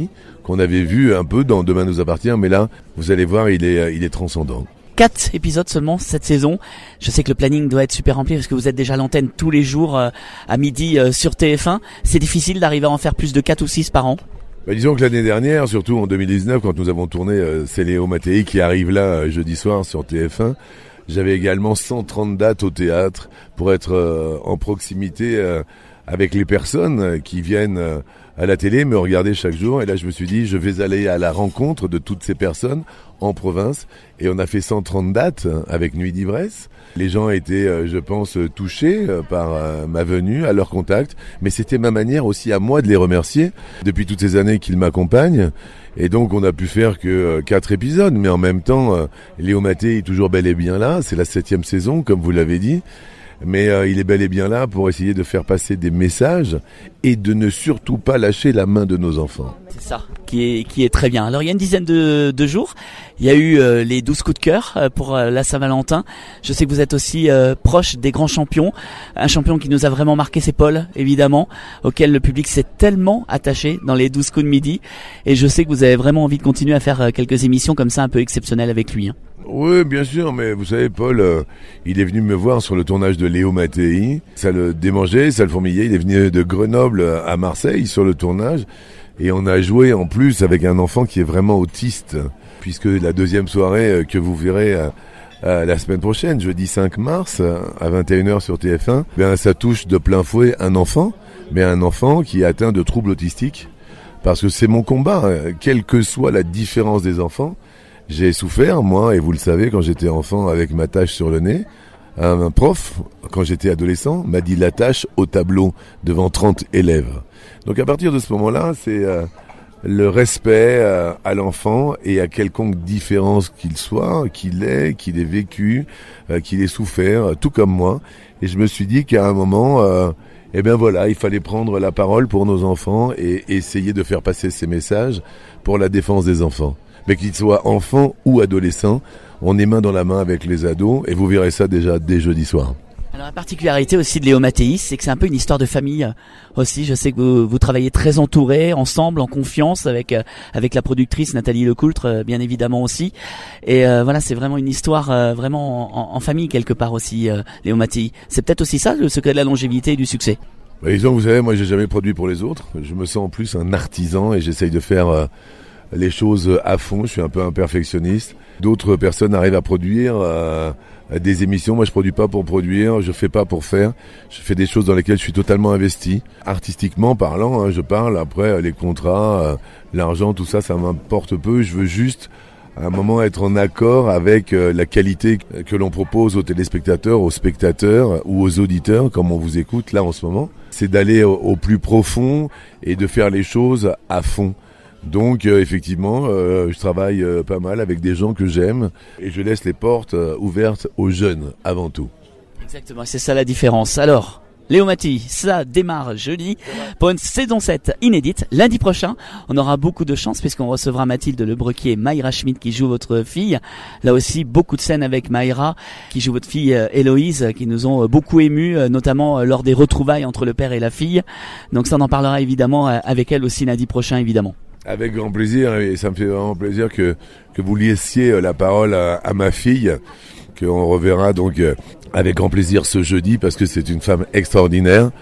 qu'on avait vu un peu dans Demain nous appartient, mais là, vous allez voir, il est, il est transcendant. Quatre épisodes seulement cette saison. Je sais que le planning doit être super rempli parce que vous êtes déjà à l'antenne tous les jours euh, à midi euh, sur T F un. C'est difficile d'arriver à en faire plus de quatre ou six par an. Bah, disons que l'année dernière, surtout en deux mille dix-neuf, quand nous avons tourné euh, C'est Léo Mattei qui arrive là euh, jeudi soir sur T F un, j'avais également cent trente dates au théâtre pour être euh, en proximité euh, avec les personnes euh, qui viennent euh, à la télé, me regarder chaque jour. Et là, je me suis dit, je vais aller à la rencontre de toutes ces personnes en province. Et on a fait cent trente dates avec Nuit d'ivresse. Les gens étaient, euh, je pense, touchés euh, par euh, ma venue, à leur contact. Mais c'était ma manière aussi à moi de les remercier depuis toutes ces années qu'ils m'accompagnent. Et donc, on a pu faire que euh, quatre épisodes. Mais en même temps, euh, Léo Mattei est toujours bel et bien là. C'est la septième saison, comme vous l'avez dit. Mais euh, il est bel et bien là pour essayer de faire passer des messages et de ne surtout pas lâcher la main de nos enfants. C'est ça, qui est, qui est très bien. Alors il y a une dizaine de, de jours, il y a eu euh, les douze coups de cœur euh, pour euh, la Saint-Valentin. Je sais que vous êtes aussi euh, proche des grands champions. Un champion qui nous a vraiment marqué, c'est Paul, évidemment, auquel le public s'est tellement attaché dans les douze coups de midi. Et je sais que vous avez vraiment envie de continuer à faire euh, quelques émissions comme ça un peu exceptionnelles avec lui. Hein. Oui, bien sûr, mais vous savez, Paul, euh, il est venu me voir sur le tournage de Léo Mattei. Ça le démangeait, ça le fourmillait. Il est venu de Grenoble à Marseille sur le tournage. Et on a joué en plus avec un enfant qui est vraiment autiste. Puisque la deuxième soirée que vous verrez euh, euh, la semaine prochaine, jeudi cinq mars, à vingt et une heures sur T F un, ben, ça touche de plein fouet un enfant, mais un enfant qui est atteint de troubles autistiques. Parce que c'est mon combat, hein, quelle que soit la différence des enfants. J'ai souffert, moi, et vous le savez, quand j'étais enfant avec ma tache sur le nez. Un prof, quand j'étais adolescent, m'a dit la tâche au tableau devant trente élèves. Donc à partir de ce moment-là, c'est euh, le respect euh, à l'enfant et à quelconque différence qu'il soit, qu'il ait, qu'il ait vécu, euh, qu'il ait souffert, euh, tout comme moi. Et je me suis dit qu'à un moment, euh, eh bien voilà, il fallait prendre la parole pour nos enfants et essayer de faire passer ces messages pour la défense des enfants. Mais qu'ils soient enfants ou adolescents, on est main dans la main avec les ados et vous verrez ça déjà dès jeudi soir. Alors la particularité aussi de Léo Mattei, c'est que c'est un peu une histoire de famille aussi. Je sais que vous, vous travaillez très entourés, ensemble, en confiance avec euh, avec la productrice Nathalie Lecoultre, euh, bien évidemment aussi. Et euh, voilà, c'est vraiment une histoire euh, vraiment en, en famille quelque part aussi, euh, Léo Mattei. C'est peut-être aussi ça le secret de la longévité et du succès. Bah, disons, vous savez, moi j'ai jamais produit pour les autres. Je me sens en plus un artisan et j'essaye de faire euh, les choses à fond. Je suis un peu un perfectionniste. D'autres personnes arrivent à produire euh, des émissions. Moi, je produis pas pour produire, je fais pas pour faire. Je fais des choses dans lesquelles je suis totalement investi. Artistiquement parlant, hein, je parle. Après, les contrats, euh, l'argent, tout ça, ça m'importe peu. Je veux juste, à un moment, être en accord avec euh, la qualité que l'on propose aux téléspectateurs, aux spectateurs ou aux auditeurs, comme on vous écoute là en ce moment. C'est d'aller au, au plus profond et de faire les choses à fond. Donc euh, effectivement, euh, je travaille euh, pas mal avec des gens que j'aime et je laisse les portes euh, ouvertes aux jeunes avant tout. Exactement, c'est ça la différence. Alors, Léo Mattei, ça démarre jeudi pour une saison sept inédite. Lundi prochain, on aura beaucoup de chance puisqu'on recevra Mathilde Lebrequier et Mayra Schmidt qui joue votre fille. Là aussi, beaucoup de scènes avec Mayra qui joue votre fille euh, Héloïse qui nous ont euh, beaucoup émus, euh, notamment euh, lors des retrouvailles entre le père et la fille. Donc ça, on en parlera évidemment euh, avec elle aussi lundi prochain, évidemment. Avec grand plaisir, et ça me fait vraiment plaisir que que vous laissiez la parole à, à ma fille, qu'on reverra donc euh, avec grand plaisir ce jeudi, parce que c'est une femme extraordinaire.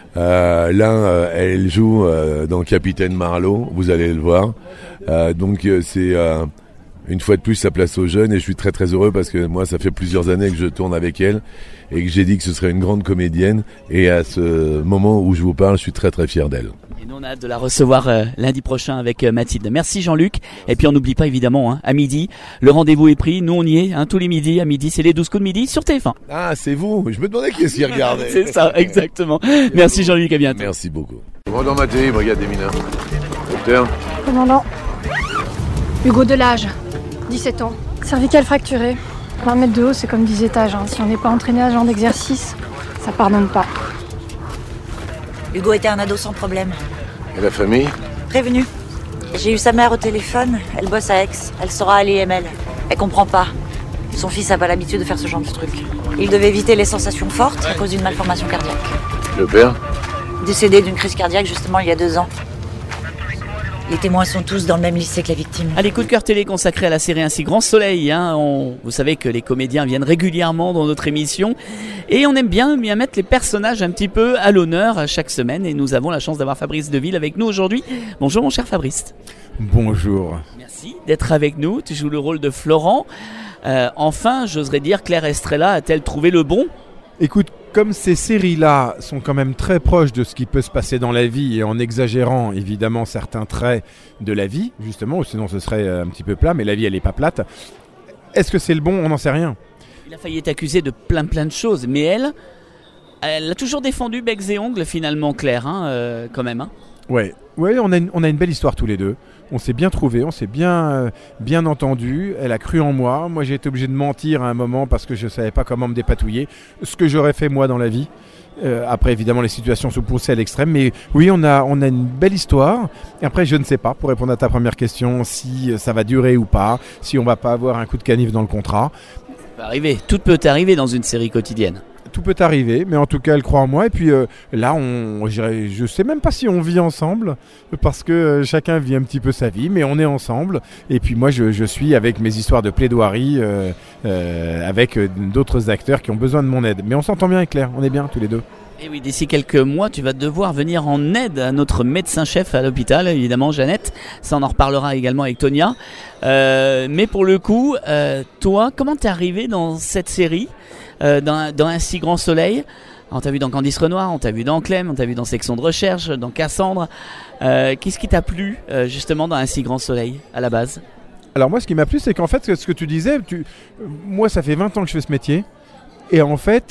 Euh, là, euh, elle joue euh, dans Capitaine Marlowe, vous allez le voir. Euh, donc euh, c'est euh, une fois de plus sa place aux jeunes, et je suis très très heureux parce que moi, ça fait plusieurs années que je tourne avec elle, et que j'ai dit que ce serait une grande comédienne, et à ce moment où je vous parle, je suis très très fier d'elle. Et nous on a hâte de la recevoir euh, lundi prochain avec euh, Mathilde. Merci Jean-Luc. Et puis on n'oublie pas évidemment, hein, à midi, le rendez-vous est pris. Nous on y est, hein, tous les midis. À midi, c'est les douze coups de midi sur T F un. Ah, c'est vous. Je me demandais qui est-ce qui regardait. C'est ça, exactement. Merci Jean-Luc, à bientôt. Merci beaucoup. Commandant Mattei, brigade des mineurs. Docteur. Commandant. Hugo Delage, dix-sept ans. Cervicale fracturée. vingt mètres de haut, c'est comme dix étages. Hein. Si on n'est pas entraîné à ce genre d'exercice, ça pardonne pas. Hugo était un ado sans problème. Et la famille? Prévenu. J'ai eu sa mère au téléphone, elle bosse à Aix, elle sera à l'I M L. Elle comprend pas. Son fils a pas l'habitude de faire ce genre de truc. Il devait éviter les sensations fortes à cause d'une malformation cardiaque. Le père? Décédé d'une crise cardiaque justement il y a deux ans. Les témoins sont tous dans le même lycée que la victime. Allez, coup de cœur télé consacré à la série Ainsi Grand Soleil. Hein. On, vous savez que les comédiens viennent régulièrement dans notre émission et on aime bien, bien mettre les personnages un petit peu à l'honneur chaque semaine. Et nous avons la chance d'avoir Fabrice Deville avec nous aujourd'hui. Bonjour mon cher Fabrice. Bonjour. Merci d'être avec nous. Tu joues le rôle de Florent. Euh, enfin, j'oserais dire, Claire Estrella a-t-elle trouvé le bon ? Écoute, comme ces séries-là sont quand même très proches de ce qui peut se passer dans la vie et en exagérant évidemment certains traits de la vie, justement, sinon ce serait un petit peu plat, mais la vie elle n'est pas plate. Est-ce que c'est le bon ? On n'en sait rien. Il a failli être accusé de plein plein de choses, mais elle, elle a toujours défendu becs et ongles finalement, Claire, hein, euh, quand même. Hein. Ouais, ouais, on a une, on a une belle histoire tous les deux. On s'est bien trouvés, on s'est bien, euh, bien entendus. Elle a cru en moi. Moi, j'ai été obligé de mentir à un moment parce que je ne savais pas comment me dépatouiller. Ce que j'aurais fait moi dans la vie. Euh, après, évidemment, les situations se poussaient à l'extrême. Mais oui, on a, on a une belle histoire. Et après, je ne sais pas, pour répondre à ta première question, si ça va durer ou pas, si on va pas avoir un coup de canif dans le contrat. Ça peut arriver. Tout peut arriver dans une série quotidienne. Tout peut arriver, mais en tout cas, elle croit en moi. Et puis euh, là, on, je ne sais même pas si on vit ensemble, parce que euh, chacun vit un petit peu sa vie, mais on est ensemble. Et puis moi, je, je suis avec mes histoires de plaidoirie, euh, euh, avec euh, d'autres acteurs qui ont besoin de mon aide. Mais on s'entend bien avec Claire, on est bien tous les deux. Et oui, d'ici quelques mois, tu vas devoir venir en aide à notre médecin-chef à l'hôpital, évidemment, Jeannette. Ça, on en reparlera également avec Tonia. Euh, mais pour le coup, euh, toi, comment t'es arrivé dans cette série ? Euh, dans, dans Un si grand soleil, on t'a vu dans Candice Renoir, on t'a vu dans Clem, on t'a vu dans Section de recherche, dans Cassandre. Euh, qu'est-ce qui t'a plu euh, justement dans Un si grand soleil à la base ? Alors moi, ce qui m'a plu, c'est qu'en fait, ce que tu disais, tu... moi, ça fait vingt ans que je fais ce métier. Et en fait,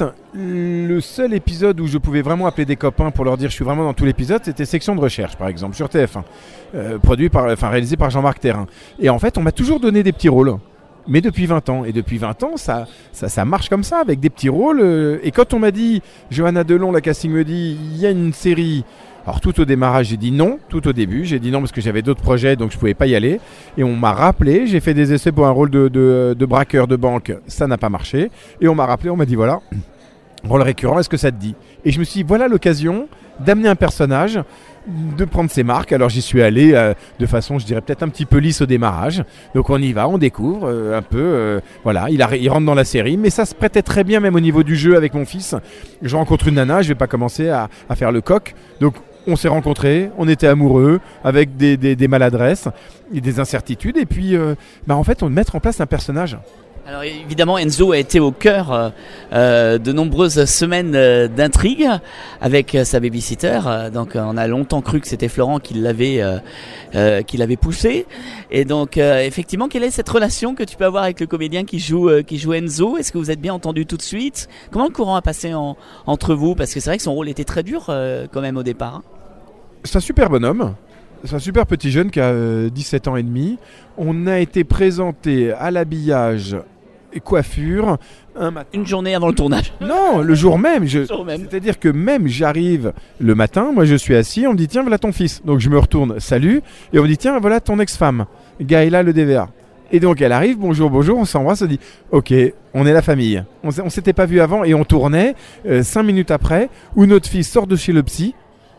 le seul épisode où je pouvais vraiment appeler des copains pour leur dire je suis vraiment dans tout l'épisode, c'était Section de recherche, par exemple, sur T F un, euh, produit par, enfin réalisé par Jean-Marc Thérin. Et en fait, on m'a toujours donné des petits rôles. Mais depuis vingt ans, et depuis vingt ans, ça, ça, ça marche comme ça, avec des petits rôles. Euh, et quand on m'a dit, Johanna Delon, la casting me dit, il y a une série. Alors tout au démarrage, j'ai dit non, tout au début, j'ai dit non parce que j'avais d'autres projets, donc je pouvais pas y aller. Et on m'a rappelé, j'ai fait des essais pour un rôle de, de, de braqueur de banque, ça n'a pas marché. Et on m'a rappelé, on m'a dit voilà, rôle récurrent, est-ce que ça te dit ? Et je me suis dit, voilà l'occasion d'amener un personnage, de prendre ses marques. Alors j'y suis allé euh, de façon, je dirais peut-être un petit peu lisse au démarrage. Donc on y va, on découvre euh, un peu. Euh, voilà, il, a, il rentre dans la série, mais ça se prêtait très bien même au niveau du jeu avec mon fils. Je rencontre une nana, je vais pas commencer à, à faire le coq. Donc on s'est rencontrés, on était amoureux, avec des, des, des maladresses et des incertitudes. Et puis, euh, bah en fait, on mettre en place un personnage. Alors évidemment, Enzo a été au cœur euh, de nombreuses semaines euh, d'intrigue avec euh, sa babysitter. Euh, donc on a longtemps cru que c'était Florent qui l'avait, euh, euh, qui l'avait poussé. Et donc euh, effectivement, quelle est cette relation que tu peux avoir avec le comédien qui joue, euh, qui joue Enzo ? Est-ce que vous êtes bien entendu tout de suite ? Comment le courant a passé en, entre vous ? Parce que c'est vrai que son rôle était très dur euh, quand même au départ. Hein. C'est un super bonhomme. C'est un super petit jeune qui a euh, dix-sept ans et demi. On a été présenté à l'habillage et coiffure un matin. Une journée avant le tournage. Non, le jour même. Je... Le jour même. C'est-à-dire que même j'arrive le matin, moi je suis assis, on me dit tiens voilà ton fils. Donc je me retourne, salut, et on me dit tiens voilà ton ex-femme, Gaëla le D V A. Et donc elle arrive, bonjour, bonjour, on s'embrasse, on dit ok, on est la famille. On ne s'était pas vu avant et on tournait euh, cinq minutes après où notre fils sort de chez le psy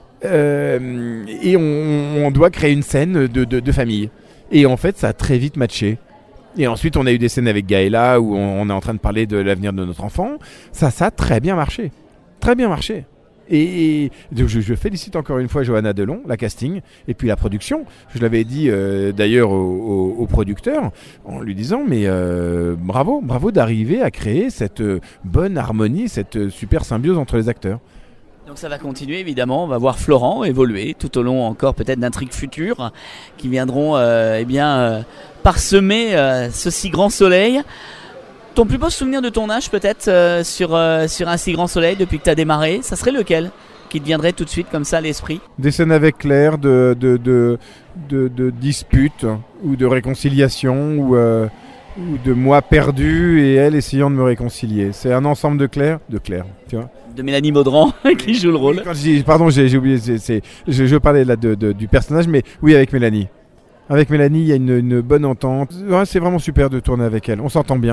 euh, et on, on doit créer une scène de, de, de famille. Et en fait ça a très vite matché. Et ensuite, on a eu des scènes avec Gaëla où on, on est en train de parler de l'avenir de notre enfant. Ça, ça a très bien marché. Très bien marché. Et, et je, je félicite encore une fois Johanna Delon, la casting, et puis la production. Je l'avais dit euh, d'ailleurs au, au, au producteur en lui disant mais euh, bravo, bravo d'arriver à créer cette bonne harmonie, cette super symbiose entre les acteurs. Donc ça va continuer évidemment, on va voir Florent évoluer tout au long encore peut-être d'intrigues futures qui viendront euh, eh bien, euh, parsemer euh, ce si grand soleil. Ton plus beau souvenir de ton âge peut-être euh, sur, euh, sur Un si grand soleil depuis que tu as démarré, ça serait lequel qui te viendrait tout de suite comme ça à l'esprit ? Des scènes avec Claire de, de, de, de, de disputes ou de réconciliation ou, euh, ou de moi perdu et elle essayant de me réconcilier. C'est un ensemble de Claire, de Claire, tu vois. De Mélanie Baudran qui joue le rôle. Oui, quand je dis, pardon, j'ai, j'ai oublié, c'est, c'est, je, je parlais là de, de, du personnage, mais oui, avec Mélanie. Avec Mélanie, il y a une, une bonne entente. Ouais, c'est vraiment super de tourner avec elle. On s'entend bien.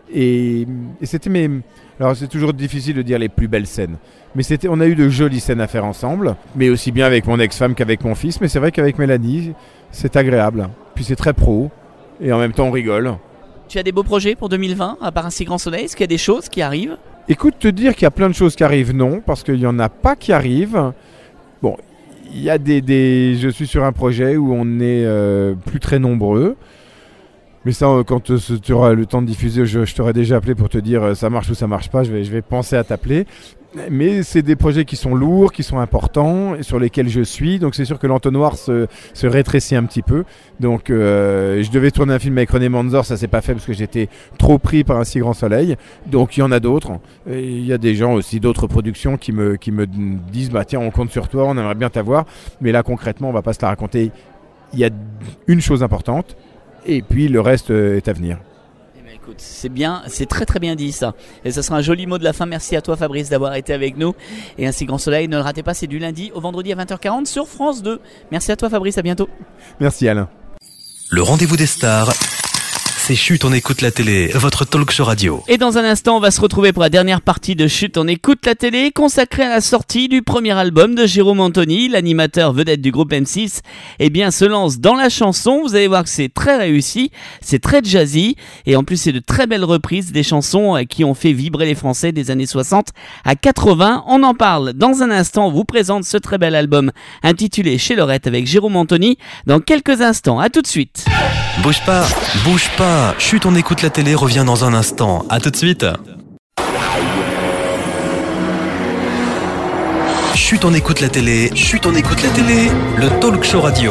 Et, et c'était mes... Alors c'est toujours difficile de dire les plus belles scènes. Mais c'était, on a eu de jolies scènes à faire ensemble. Mais aussi bien avec mon ex-femme qu'avec mon fils. Mais c'est vrai qu'avec Mélanie, c'est agréable. Puis c'est très pro. Et en même temps, on rigole. Tu as des beaux projets pour deux mille vingt, à part Un si grand soleil? Est-ce qu'il y a des choses qui arrivent? Écoute, te dire qu'il y a plein de choses qui arrivent, non. Parce qu'il n'y en a pas qui arrivent. Bon, il y a des, des... Je suis sur un projet où on est euh, plus très nombreux. Mais ça, quand euh, tu auras le temps de diffuser, je, je t'aurais déjà appelé pour te dire euh, ça marche ou ça marche pas. Je vais, je vais penser à t'appeler. Mais c'est des projets qui sont lourds, qui sont importants, et sur lesquels je suis. Donc c'est sûr que l'entonnoir se, se rétrécit un petit peu. Donc euh, je devais tourner un film avec René Manzor, ça s'est pas fait parce que j'étais trop pris par Un si grand soleil. Donc il y en a d'autres. Il y a des gens aussi, d'autres productions qui me, qui me disent bah tiens, on compte sur toi, on aimerait bien t'avoir. Mais là concrètement, on va pas se la raconter. Il y a une chose importante. Et puis le reste est à venir. Eh bien, écoute, c'est bien, c'est très très bien dit ça. Et ça sera un joli mot de la fin. Merci à toi Fabrice d'avoir été avec nous. Et Un si grand soleil, ne le ratez pas, c'est du lundi au vendredi à vingt heures quarante sur France deux. Merci à toi Fabrice, à bientôt. Merci Alain. Le rendez-vous des stars, c'est Chut, on écoute la télé, votre talk show radio. Et dans un instant, on va se retrouver pour la dernière partie de Chut, on écoute la télé, consacrée à la sortie du premier album de Jérôme Anthony, l'animateur vedette du groupe M six. Eh bien, se lance dans la chanson. Vous allez voir que c'est très réussi, c'est très jazzy, et en plus, c'est de très belles reprises des chansons qui ont fait vibrer les Français des années soixante à quatre-vingts. On en parle dans un instant. On vous présente ce très bel album intitulé Chez Lorette avec Jérôme Anthony dans quelques instants. À tout de suite. Bouge pas, bouge pas. Chut, on écoute la télé revient dans un instant. À tout de suite. Chut, on écoute la télé. Chut, on écoute la télé. Le talk show radio.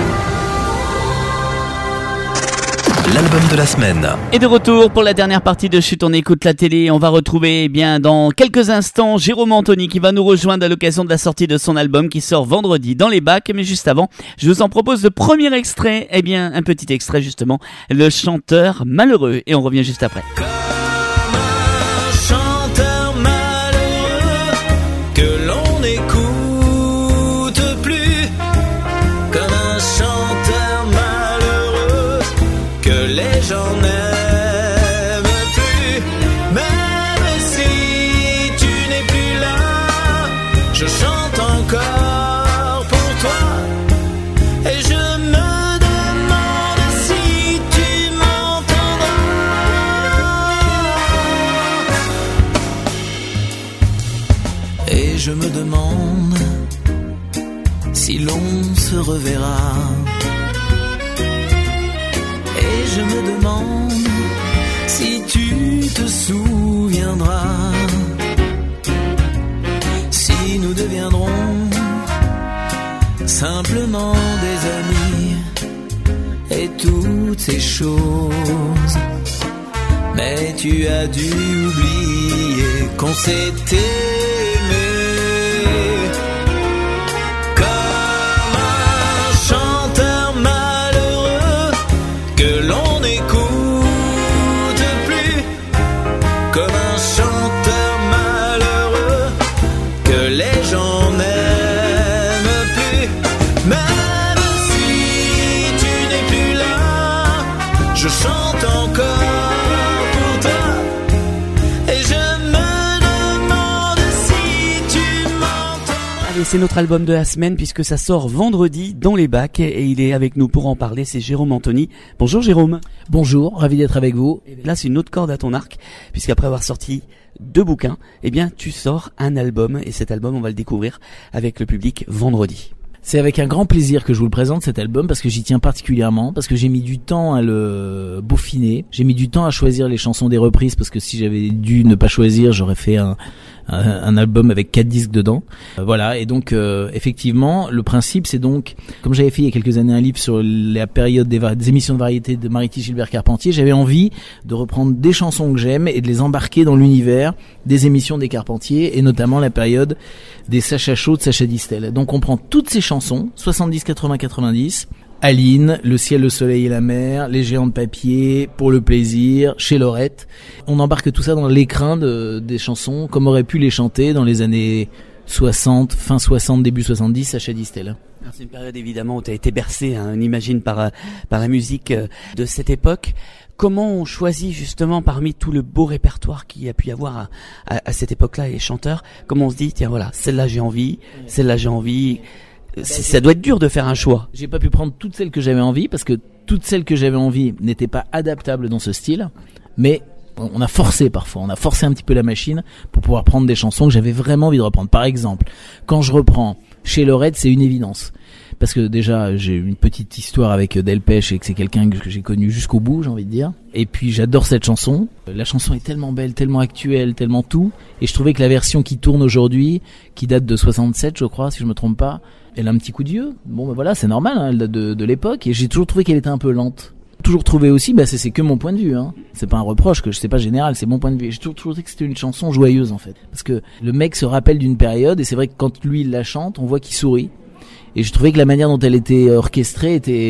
L'album de la semaine. Et de retour pour la dernière partie de Chut, on écoute la télé. On va retrouver eh bien dans quelques instants Jérôme Anthony qui va nous rejoindre à l'occasion de la sortie de son album qui sort vendredi dans les bacs. Mais juste avant, je vous en propose le premier extrait. Eh bien, un petit extrait justement, Le chanteur malheureux. Et on revient juste après. Je me demande si l'on se reverra. Et je me demande si tu te souviendras. Si nous deviendrons simplement des amis et toutes ces choses. Mais tu as dû oublier qu'on s'était c'est notre album de la semaine puisque ça sort vendredi dans les bacs et il est avec nous pour en parler, c'est Jérôme Anthony. Bonjour Jérôme. Bonjour, ravi d'être avec vous. Et là c'est une autre corde à ton arc puisqu'après avoir sorti deux bouquins, eh bien tu sors un album et cet album on va le découvrir avec le public vendredi. C'est avec un grand plaisir que je vous le présente cet album parce que j'y tiens particulièrement, parce que j'ai mis du temps à le peaufiner, j'ai mis du temps à choisir les chansons des reprises parce que si j'avais dû ne pas choisir, j'aurais fait un, un, un album avec quatre disques dedans. Euh, voilà, et donc euh, effectivement, le principe c'est donc, comme j'avais fait il y a quelques années un livre sur la période des, des émissions de variété de Mariti Gilbert Carpentier, j'avais envie de reprendre des chansons que j'aime et de les embarquer dans l'univers des émissions des Carpentier et notamment la période des Sacha Chaud, de Sacha Distel. Donc on prend toutes ces chansons soixante-dix, quatre-vingts, quatre-vingt-dix, Aline, Le ciel, le soleil et la mer, Les géants de papier, Pour le plaisir, Chez Lorette. On embarque tout ça dans l'écrin de, des chansons comme aurait pu les chanter dans les années soixante, fin soixante, début soixante-dix, Sacha Distel. C'est une période évidemment où tu as été bercé, hein, on imagine, par, par la musique de cette époque. Comment on choisit justement parmi tout le beau répertoire qu'il y a pu y avoir à, à, à cette époque-là, les chanteurs, comment on se dit, tiens voilà, celle-là j'ai envie, celle-là j'ai envie. C'est, ça doit être dur de faire un choix. J'ai pas pu prendre toutes celles que j'avais envie parce que toutes celles que j'avais envie n'étaient pas adaptables dans ce style, mais on a forcé parfois, on a forcé un petit peu la machine pour pouvoir prendre des chansons que j'avais vraiment envie de reprendre. Par exemple, quand je reprends Chez Lorette, c'est une évidence. Parce que déjà, j'ai une petite histoire avec Delpech et que c'est quelqu'un que j'ai connu jusqu'au bout, j'ai envie de dire. Et puis, j'adore cette chanson. La chanson est tellement belle, tellement actuelle, tellement tout. Et je trouvais que la version qui tourne aujourd'hui, qui date de soixante-sept, je crois, si je me trompe pas, elle a un petit coup de vieux. Bon, ben voilà, c'est normal, hein, elle date de, de l'époque. Et j'ai toujours trouvé qu'elle était un peu lente. Toujours trouvé aussi, bah c'est, c'est que mon point de vue, hein. C'est pas un reproche, que je sais pas général, c'est mon point de vue. J'ai toujours trouvé que c'était une chanson joyeuse, en fait. Parce que le mec se rappelle d'une période, et c'est vrai que quand lui il la chante, on voit qu'il sourit. Et je trouvais que la manière dont elle était orchestrée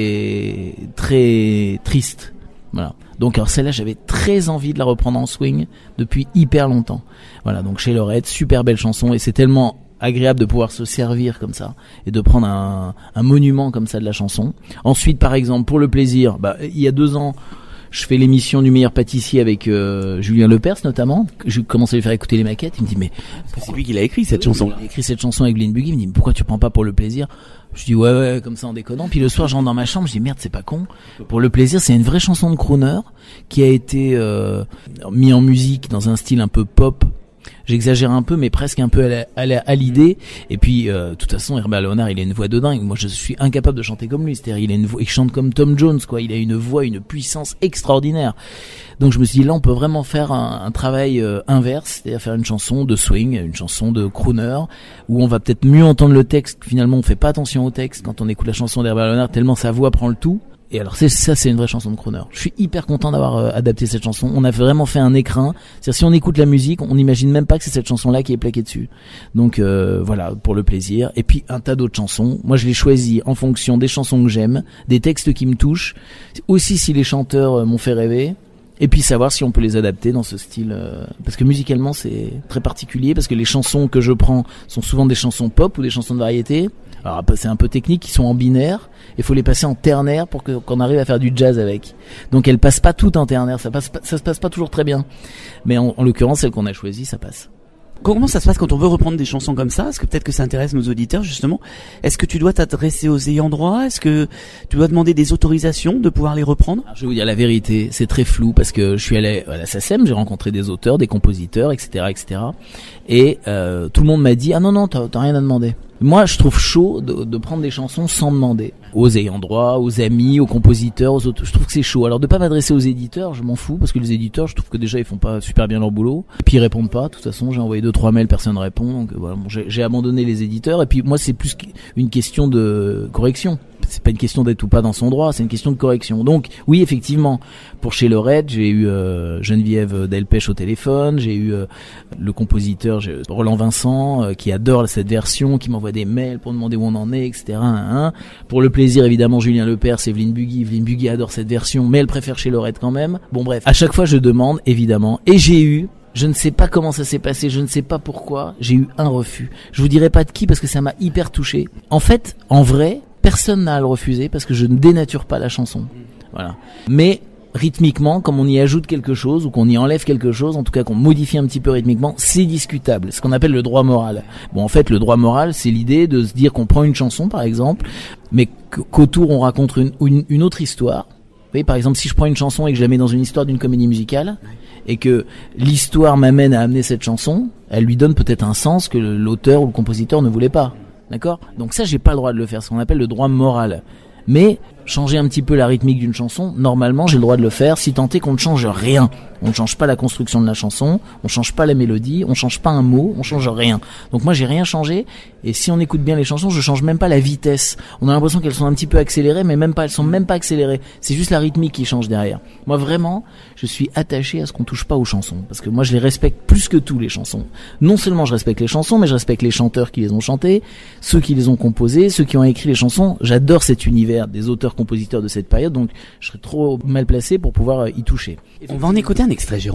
était très triste. Voilà. Donc alors celle-là, j'avais très envie de la reprendre en swing depuis hyper longtemps. Voilà, donc Chez Lorette, super belle chanson, et c'est tellement agréable de pouvoir se servir comme ça et de prendre un, un monument comme ça de la chanson. Ensuite, par exemple, pour le plaisir, bah il y a deux ans, je fais l'émission du meilleur pâtissier avec euh, Julien Lepers notamment. Je commence à lui faire écouter les maquettes. Il me dit mais c'est lui qui l'a écrit cette chanson. Il a écrit cette chanson avec Blind Buggy. Il me dit mais pourquoi tu prends pas Pour le plaisir? Je dis ouais ouais comme ça en déconnant. Puis le soir, j'entre dans ma chambre, je dis merde c'est pas con. Pour le plaisir, c'est une vraie chanson de crooner qui a été euh, mis en musique dans un style un peu pop. J'exagère un peu, mais presque un peu à, la, à, la, à l'idée. Et puis, euh, de toute façon, Herbert Léonard, il a une voix de dingue. Moi, je suis incapable de chanter comme lui. C'est-à-dire, il a une voix, il chante comme Tom Jones, quoi. Il a une voix, une puissance extraordinaire. Donc, je me suis dit, là, on peut vraiment faire un, un travail euh, inverse, c'est-à-dire faire une chanson de swing, une chanson de crooner, où on va peut-être mieux entendre le texte. Finalement, on fait pas attention au texte quand on écoute la chanson d'Herbert Léonard, tellement sa voix prend le tout. Et alors c'est ça, c'est une vraie chanson de crooner. Je suis hyper content d'avoir euh, adapté cette chanson. On a vraiment fait un écrin. C'est-à-dire si on écoute la musique, on n'imagine même pas que c'est cette chanson-là qui est plaquée dessus. Donc euh, voilà, pour le plaisir. Et puis un tas d'autres chansons. Moi, je les choisis en fonction des chansons que j'aime, des textes qui me touchent, aussi si les chanteurs euh, m'ont fait rêver. Et puis savoir si on peut les adapter dans ce style, euh, parce que musicalement c'est très particulier, parce que les chansons que je prends sont souvent des chansons pop ou des chansons de variété. Alors c'est un peu technique, qui sont en binaire, il faut les passer en ternaire pour que, qu'on arrive à faire du jazz avec. Donc elles passent pas toutes en ternaire, ça passe, ça se passe pas toujours très bien. Mais en, en l'occurrence, celle qu'on a choisie, ça passe. Comment ça se passe quand on veut reprendre des chansons comme ça? Est-ce que peut-être que ça intéresse nos auditeurs justement? Est-ce que tu dois t'adresser aux ayants droit? Est-ce que tu dois demander des autorisations de pouvoir les reprendre? Alors, je vais vous dire la vérité, c'est très flou parce que je suis allé à la S A C E M, j'ai rencontré des auteurs, des compositeurs, et cetera, et cetera. Et euh, tout le monde m'a dit ah non non t'as, t'as rien à demander. Moi, je trouve chaud de, de prendre des chansons sans demander aux ayants droit, aux amis, aux compositeurs, aux auteurs. Je trouve que c'est chaud. Alors de pas m'adresser aux éditeurs, je m'en fous parce que les éditeurs, je trouve que déjà ils font pas super bien leur boulot. Et puis ils répondent pas. De toute façon, j'ai envoyé deux trois mails, personne répond. Donc voilà, bon, j'ai, j'ai abandonné les éditeurs. Et puis moi, c'est plus une question de correction. C'est pas une question d'être ou pas dans son droit, c'est une question de correction. Donc oui, effectivement, pour Chez Lorette, j'ai eu euh, Geneviève Delpech au téléphone, j'ai eu euh, le compositeur j'ai, Roland Vincent euh, qui adore cette version, qui m'envoie des mails pour demander où on en est, et cetera. Hein, hein. Pour le plaisir, évidemment, Julien Lepers, Evelyne Buggy. Evelyne Buggy adore cette version, mais elle préfère Chez Lorette quand même. Bon bref, à chaque fois je demande, évidemment, et j'ai eu... Je ne sais pas comment ça s'est passé, je ne sais pas pourquoi, j'ai eu un refus. Je vous dirai pas de qui parce que ça m'a hyper touché. En fait, en vrai, personne n'a à le refuser parce que je ne dénature pas la chanson. Voilà. Mais rythmiquement, comme on y ajoute quelque chose ou qu'on y enlève quelque chose, en tout cas qu'on modifie un petit peu rythmiquement, c'est discutable. Ce qu'on appelle le droit moral. Bon, en fait, le droit moral, c'est l'idée de se dire qu'on prend une chanson, par exemple, mais qu'autour on raconte une, une, une autre histoire. Vous voyez, par exemple, si je prends une chanson et que je la mets dans une histoire d'une comédie musicale, et que l'histoire m'amène à amener cette chanson, elle lui donne peut-être un sens que l'auteur ou le compositeur ne voulait pas. D'accord ? Donc ça, j'ai pas le droit de le faire, ce qu'on appelle le droit moral. Mais changer un petit peu la rythmique d'une chanson, normalement, j'ai le droit de le faire, si tant est qu'on ne change rien. On ne change pas la construction de la chanson, on change pas la mélodie, on change pas un mot, on change rien. Donc moi, j'ai rien changé, et si on écoute bien les chansons, je change même pas la vitesse. On a l'impression qu'elles sont un petit peu accélérées, mais même pas, elles sont même pas accélérées. C'est juste la rythmique qui change derrière. Moi, vraiment, je suis attaché à ce qu'on touche pas aux chansons, parce que moi, je les respecte plus que tout, les chansons. Non seulement je respecte les chansons, mais je respecte les chanteurs qui les ont chantées, ceux qui les ont composées, ceux qui ont écrit les chansons. J'adore cet univers des auteurs-compositeurs de cette période, donc je serais trop mal placé pour pouvoir y toucher. On va en écouter un extrait, Jérôme.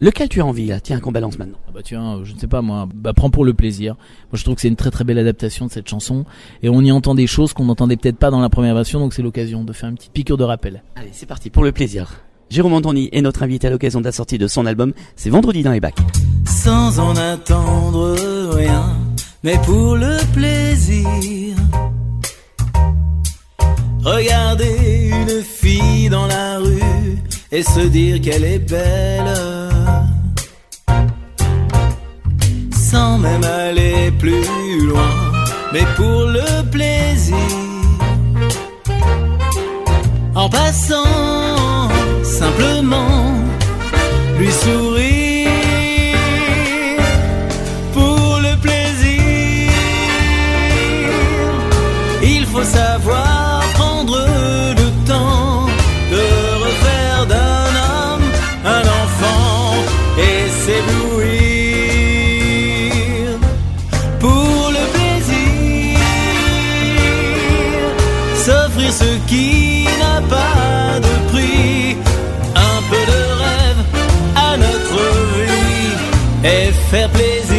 Lequel tu as envie là? Tiens, qu'on balance maintenant. Ah bah tiens, je ne sais pas moi, bah prends pour le plaisir. Moi je trouve que c'est une très très belle adaptation de cette chanson et on y entend des choses qu'on n'entendait peut-être pas dans la première version, donc c'est l'occasion de faire une petite piqûre de rappel. Allez, c'est parti pour le plaisir. Jérôme Anthony est notre invité à l'occasion de la sortie de son album. C'est vendredi dans les bacs. Sans en attendre rien, mais pour le plaisir. Regarder une fille dans la rue et se dire qu'elle est belle, sans même aller plus loin, mais pour le plaisir. En passant, simplement lui sourire pour le plaisir. Il faut savoir prendre le temps de refaire d'un homme un enfant et s'éblouir pour le plaisir. S'offrir ce qui n'a pas de prix, un peu de rêve à notre vie et faire plaisir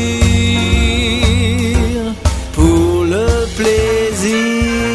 pour le plaisir.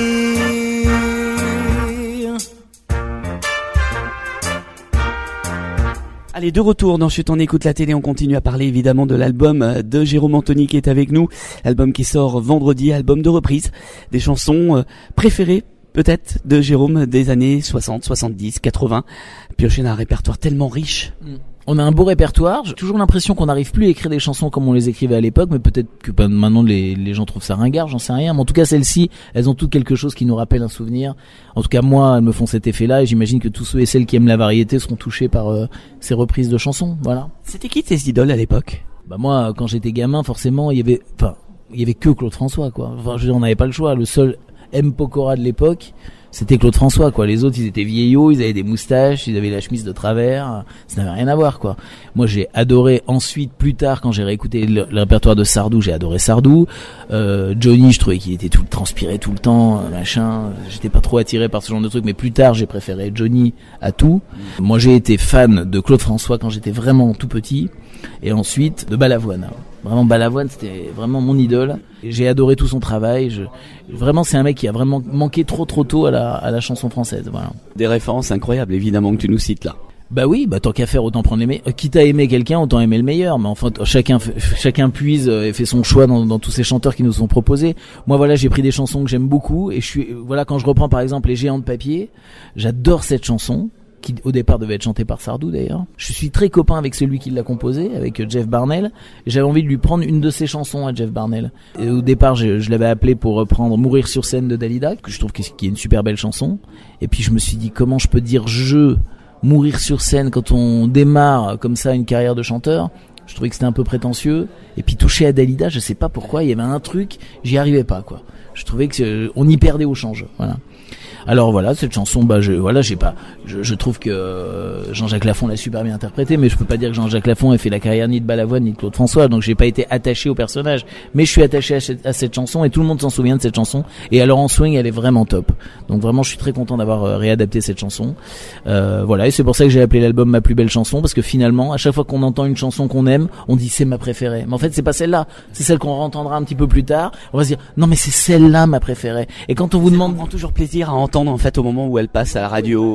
Allez, de retour dans Chut, on écoute la télé, on continue à parler évidemment de l'album de Jérôme Anthony qui est avec nous, album qui sort vendredi, album de reprise, des chansons euh, préférées peut-être de Jérôme des années soixante, soixante-dix, quatre-vingts, pioché dans un répertoire tellement riche. On a un beau répertoire, j'ai toujours l'impression qu'on n'arrive plus à écrire des chansons comme on les écrivait à l'époque, mais peut-être que maintenant les, les gens trouvent ça ringard, j'en sais rien, mais en tout cas celles-ci, elles ont toutes quelque chose qui nous rappelle un souvenir. En tout cas moi, elles me font cet effet-là et j'imagine que tous ceux et celles qui aiment la variété seront touchés par euh, ces reprises de chansons, voilà. C'était qui tes idoles à l'époque? Bah moi, quand j'étais gamin, forcément, il y avait, enfin, il y avait que Claude François, quoi. Enfin, je veux dire, on n'avait pas le choix, le seul M. Pokora de l'époque, c'était Claude François, quoi. Les autres, ils étaient vieillots, ils avaient des moustaches, ils avaient la chemise de travers. Ça n'avait rien à voir, quoi. Moi, j'ai adoré ensuite, plus tard, quand j'ai réécouté le, le répertoire de Sardou, j'ai adoré Sardou. Euh, Johnny, je trouvais qu'il était tout transpiré tout le temps, machin. J'étais pas trop attiré par ce genre de truc, mais plus tard, j'ai préféré Johnny à tout. Moi, j'ai été fan de Claude François quand j'étais vraiment tout petit. Et ensuite, de Balavoine. Vraiment, Balavoine, c'était vraiment mon idole. Et j'ai adoré tout son travail. Je, vraiment, c'est un mec qui a vraiment manqué trop trop tôt à la, à la chanson française. Voilà. Des références incroyables, évidemment, que tu nous cites là. Bah oui, bah tant qu'à faire, autant prendre les meilleurs. Quitte à aimer quelqu'un, autant aimer le meilleur. Mais enfin, chacun, chacun puise et fait son choix dans, dans tous ces chanteurs qui nous sont proposés. Moi, voilà, j'ai pris des chansons que j'aime beaucoup. Et je suis, voilà, quand je reprends par exemple Les Géants de Papier, j'adore cette chanson, qui au départ devait être chanté par Sardou d'ailleurs. Je suis très copain avec celui qui l'a composé, avec Jeff Barnell. Et j'avais envie de lui prendre une de ses chansons à Jeff Barnell. Et au départ, je, je l'avais appelé pour reprendre Mourir sur scène de Dalida, que je trouve qui est une super belle chanson. Et puis je me suis dit, comment je peux dire je, mourir sur scène quand on démarre comme ça une carrière de chanteur? Je trouvais que c'était un peu prétentieux. Et puis toucher à Dalida, je sais pas pourquoi, il y avait un truc, j'y arrivais pas, quoi. Je trouvais que euh, on y perdait au change, voilà. Alors voilà, cette chanson, bah je, voilà, j'ai pas, je, je trouve que euh, Jean-Jacques Lafont l'a super bien interprété, mais je peux pas dire que Jean-Jacques Lafont ait fait la carrière ni de Balavoine ni de Claude François, donc j'ai pas été attaché au personnage, mais je suis attaché à cette, à cette chanson et tout le monde s'en souvient de cette chanson. Et alors en swing, elle est vraiment top. Donc vraiment, je suis très content d'avoir euh, réadapté cette chanson. Euh, voilà, et c'est pour ça que j'ai appelé l'album Ma plus belle chanson, parce que finalement, à chaque fois qu'on entend une chanson qu'on aime, on dit c'est ma préférée. Mais en fait, c'est pas celle-là, c'est celle qu'on entendra un petit peu plus tard. On va se dire non mais c'est celle-là ma préférée. Et quand on vous demande, on prend toujours plaisir à entendre en fait au moment où elle passe à la radio.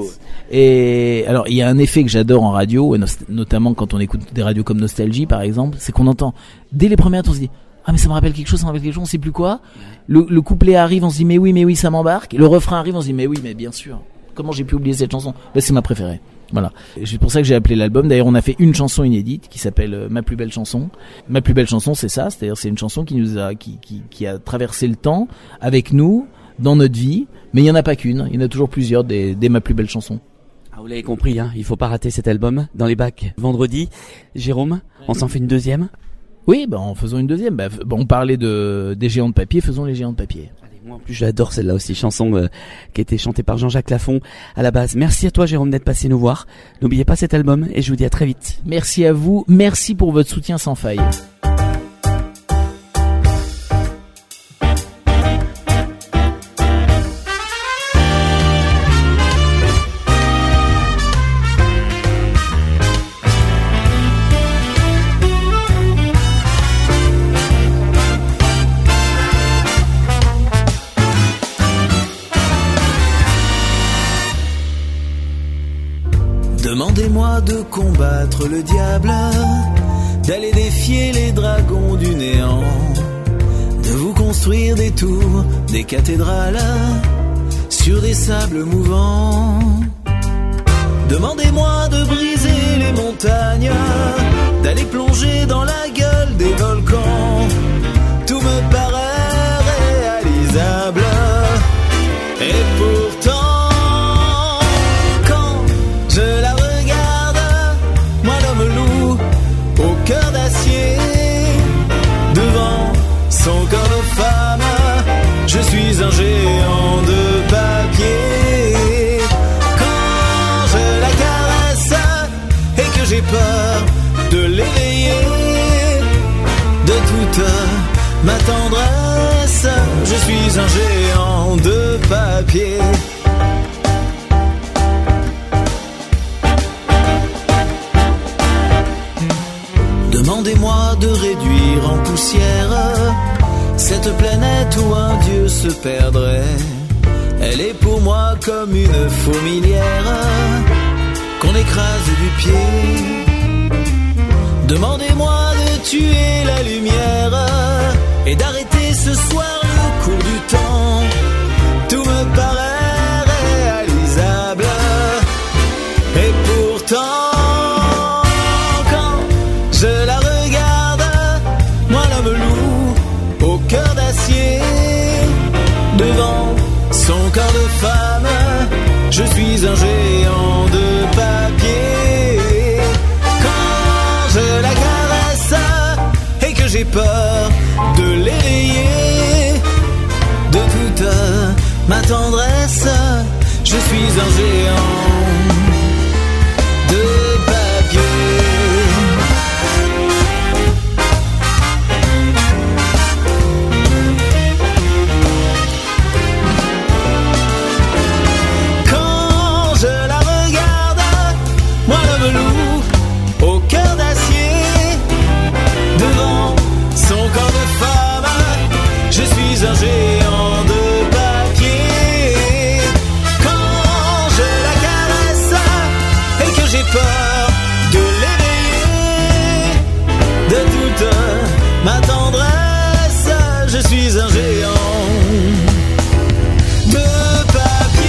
Et alors il y a un effet que j'adore en radio, et notamment quand on écoute des radios comme Nostalgie par exemple, c'est qu'on entend dès les premières notes, on se dit ah mais ça me rappelle quelque chose, ça me rappelle quelque chose, on sait plus quoi. Le, le couplet arrive, on se dit mais oui mais oui ça m'embarque. Le refrain arrive, on se dit mais oui mais bien sûr. Comment j'ai pu oublier cette chanson? Ben, c'est ma préférée. Voilà. C'est pour ça que j'ai appelé l'album. D'ailleurs, on a fait une chanson inédite qui s'appelle euh, Ma plus belle chanson. Ma plus belle chanson, c'est ça. C'est-à-dire, c'est une chanson qui nous a, qui, qui, qui a traversé le temps avec nous dans notre vie. Mais il y en a pas qu'une. Il y en a toujours plusieurs des, des Ma plus belle chanson. Ah, vous l'avez compris, hein. Il faut pas rater cet album dans les bacs vendredi. Jérôme, on s'en fait une deuxième? Oui, ben, en faisant une deuxième. Ben, on parlait de, des géants de papier. Faisons les géants de papier. Moi en plus j'adore celle-là aussi, chanson euh, qui a été chantée par Jean-Jacques Lafont à la base. Merci à toi Jérôme d'être passé nous voir. N'oubliez pas cet album et je vous dis à très vite. Merci à vous, merci pour votre soutien sans faille. Demandez-moi de combattre le diable, d'aller défier les dragons du néant, de vous construire des tours, des cathédrales sur des sables mouvants. Demandez-moi de briser les montagnes, d'aller plonger dans la gueule des volcans. Tout me paraît réalisable. Et pourtant, quand je la regarde, moi l'homme loup, au cœur d'acier, devant son corps de femme, je suis un géant de papier. Quand je la caresse et que j'ai peur de l'éveiller, de toute ma tendresse, je suis un géant de papier. Demandez-moi de réduire en poussière cette planète où un dieu se perdrait. Elle est pour moi comme une fourmilière qu'on écrase du pied. Demandez-moi de tuer la lumière et d'arrêter ce soir le cours du temps. Tout me paraît réalisable. Et pourtant, quand je la regarde, moi l'homme loup, au cœur d'acier, devant son corps de femme, je suis un géant de papier. Quand je la caresse et que j'ai peur de l'éveiller, de toute ma tendresse, je suis un géant de papier. Quand je la regarde, moi l'homme loup, au cœur d'acier, devant son corps de femme, je suis un géant de papier. Quand je la caresse et que j'ai peur de l'éveiller, de toute ma tendresse, je suis un géant de papier.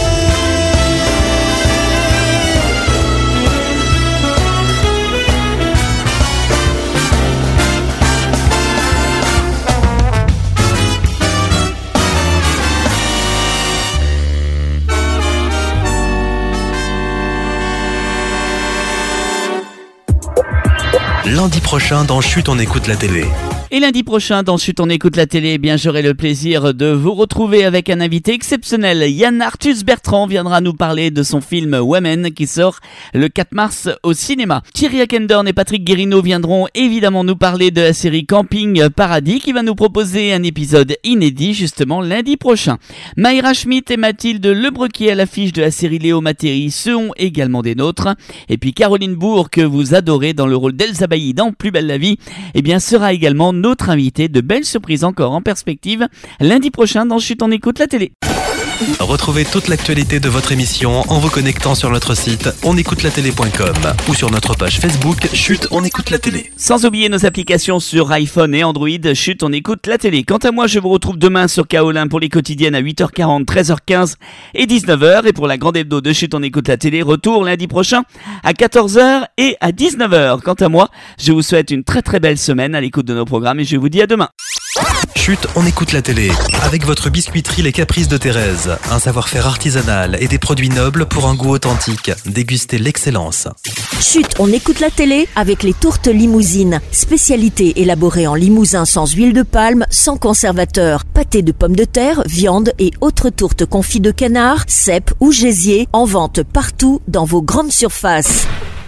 Lundi prochain dans Chut, on écoute la télé. Et lundi prochain, dans Chut, on écoute la télé, eh bien, j'aurai le plaisir de vous retrouver avec un invité exceptionnel. Yann Arthus Bertrand viendra nous parler de son film Women qui sort le quatre mars au cinéma. Thierry Akendorn et Patrick Guérino viendront évidemment nous parler de la série Camping Paradis qui va nous proposer un épisode inédit justement lundi prochain. Mayra Schmidt et Mathilde Lebrequier à l'affiche de la série Léo Matteri seront également des nôtres. Et puis Caroline Bourg, que vous adorez dans le rôle d'Elsa Bailly dans Plus belle la vie, eh bien, sera également notre invité. De belles surprises encore en perspective lundi prochain dans Chut, on écoute la télé. Retrouvez toute l'actualité de votre émission en vous connectant sur notre site on écoute la télé point com ou sur notre page Facebook Chut, on écoute la télé. Sans oublier nos applications sur iPhone et Android. Chut, on écoute la télé. Quant à moi, je vous retrouve demain sur Kaolin pour les quotidiennes à huit heures quarante, treize heures quinze et dix-neuf heures. Et pour la grande hebdo de Chut, on écoute la télé, retour lundi prochain à quatorze heures et à dix-neuf heures. Quant à moi, je vous souhaite une très très belle semaine à l'écoute de nos programmes et je vous dis à demain. Chut, on écoute la télé. Avec votre biscuiterie Les Caprices de Thérèse. Un savoir-faire artisanal et des produits nobles pour un goût authentique. Dégustez l'excellence. Chut, on écoute la télé avec les tourtes limousines. Spécialité élaborée en limousin sans huile de palme, sans conservateur. Pâté de pommes de terre, viande et autres tourtes confites de canard, cèpes ou gésier. En vente partout dans vos grandes surfaces.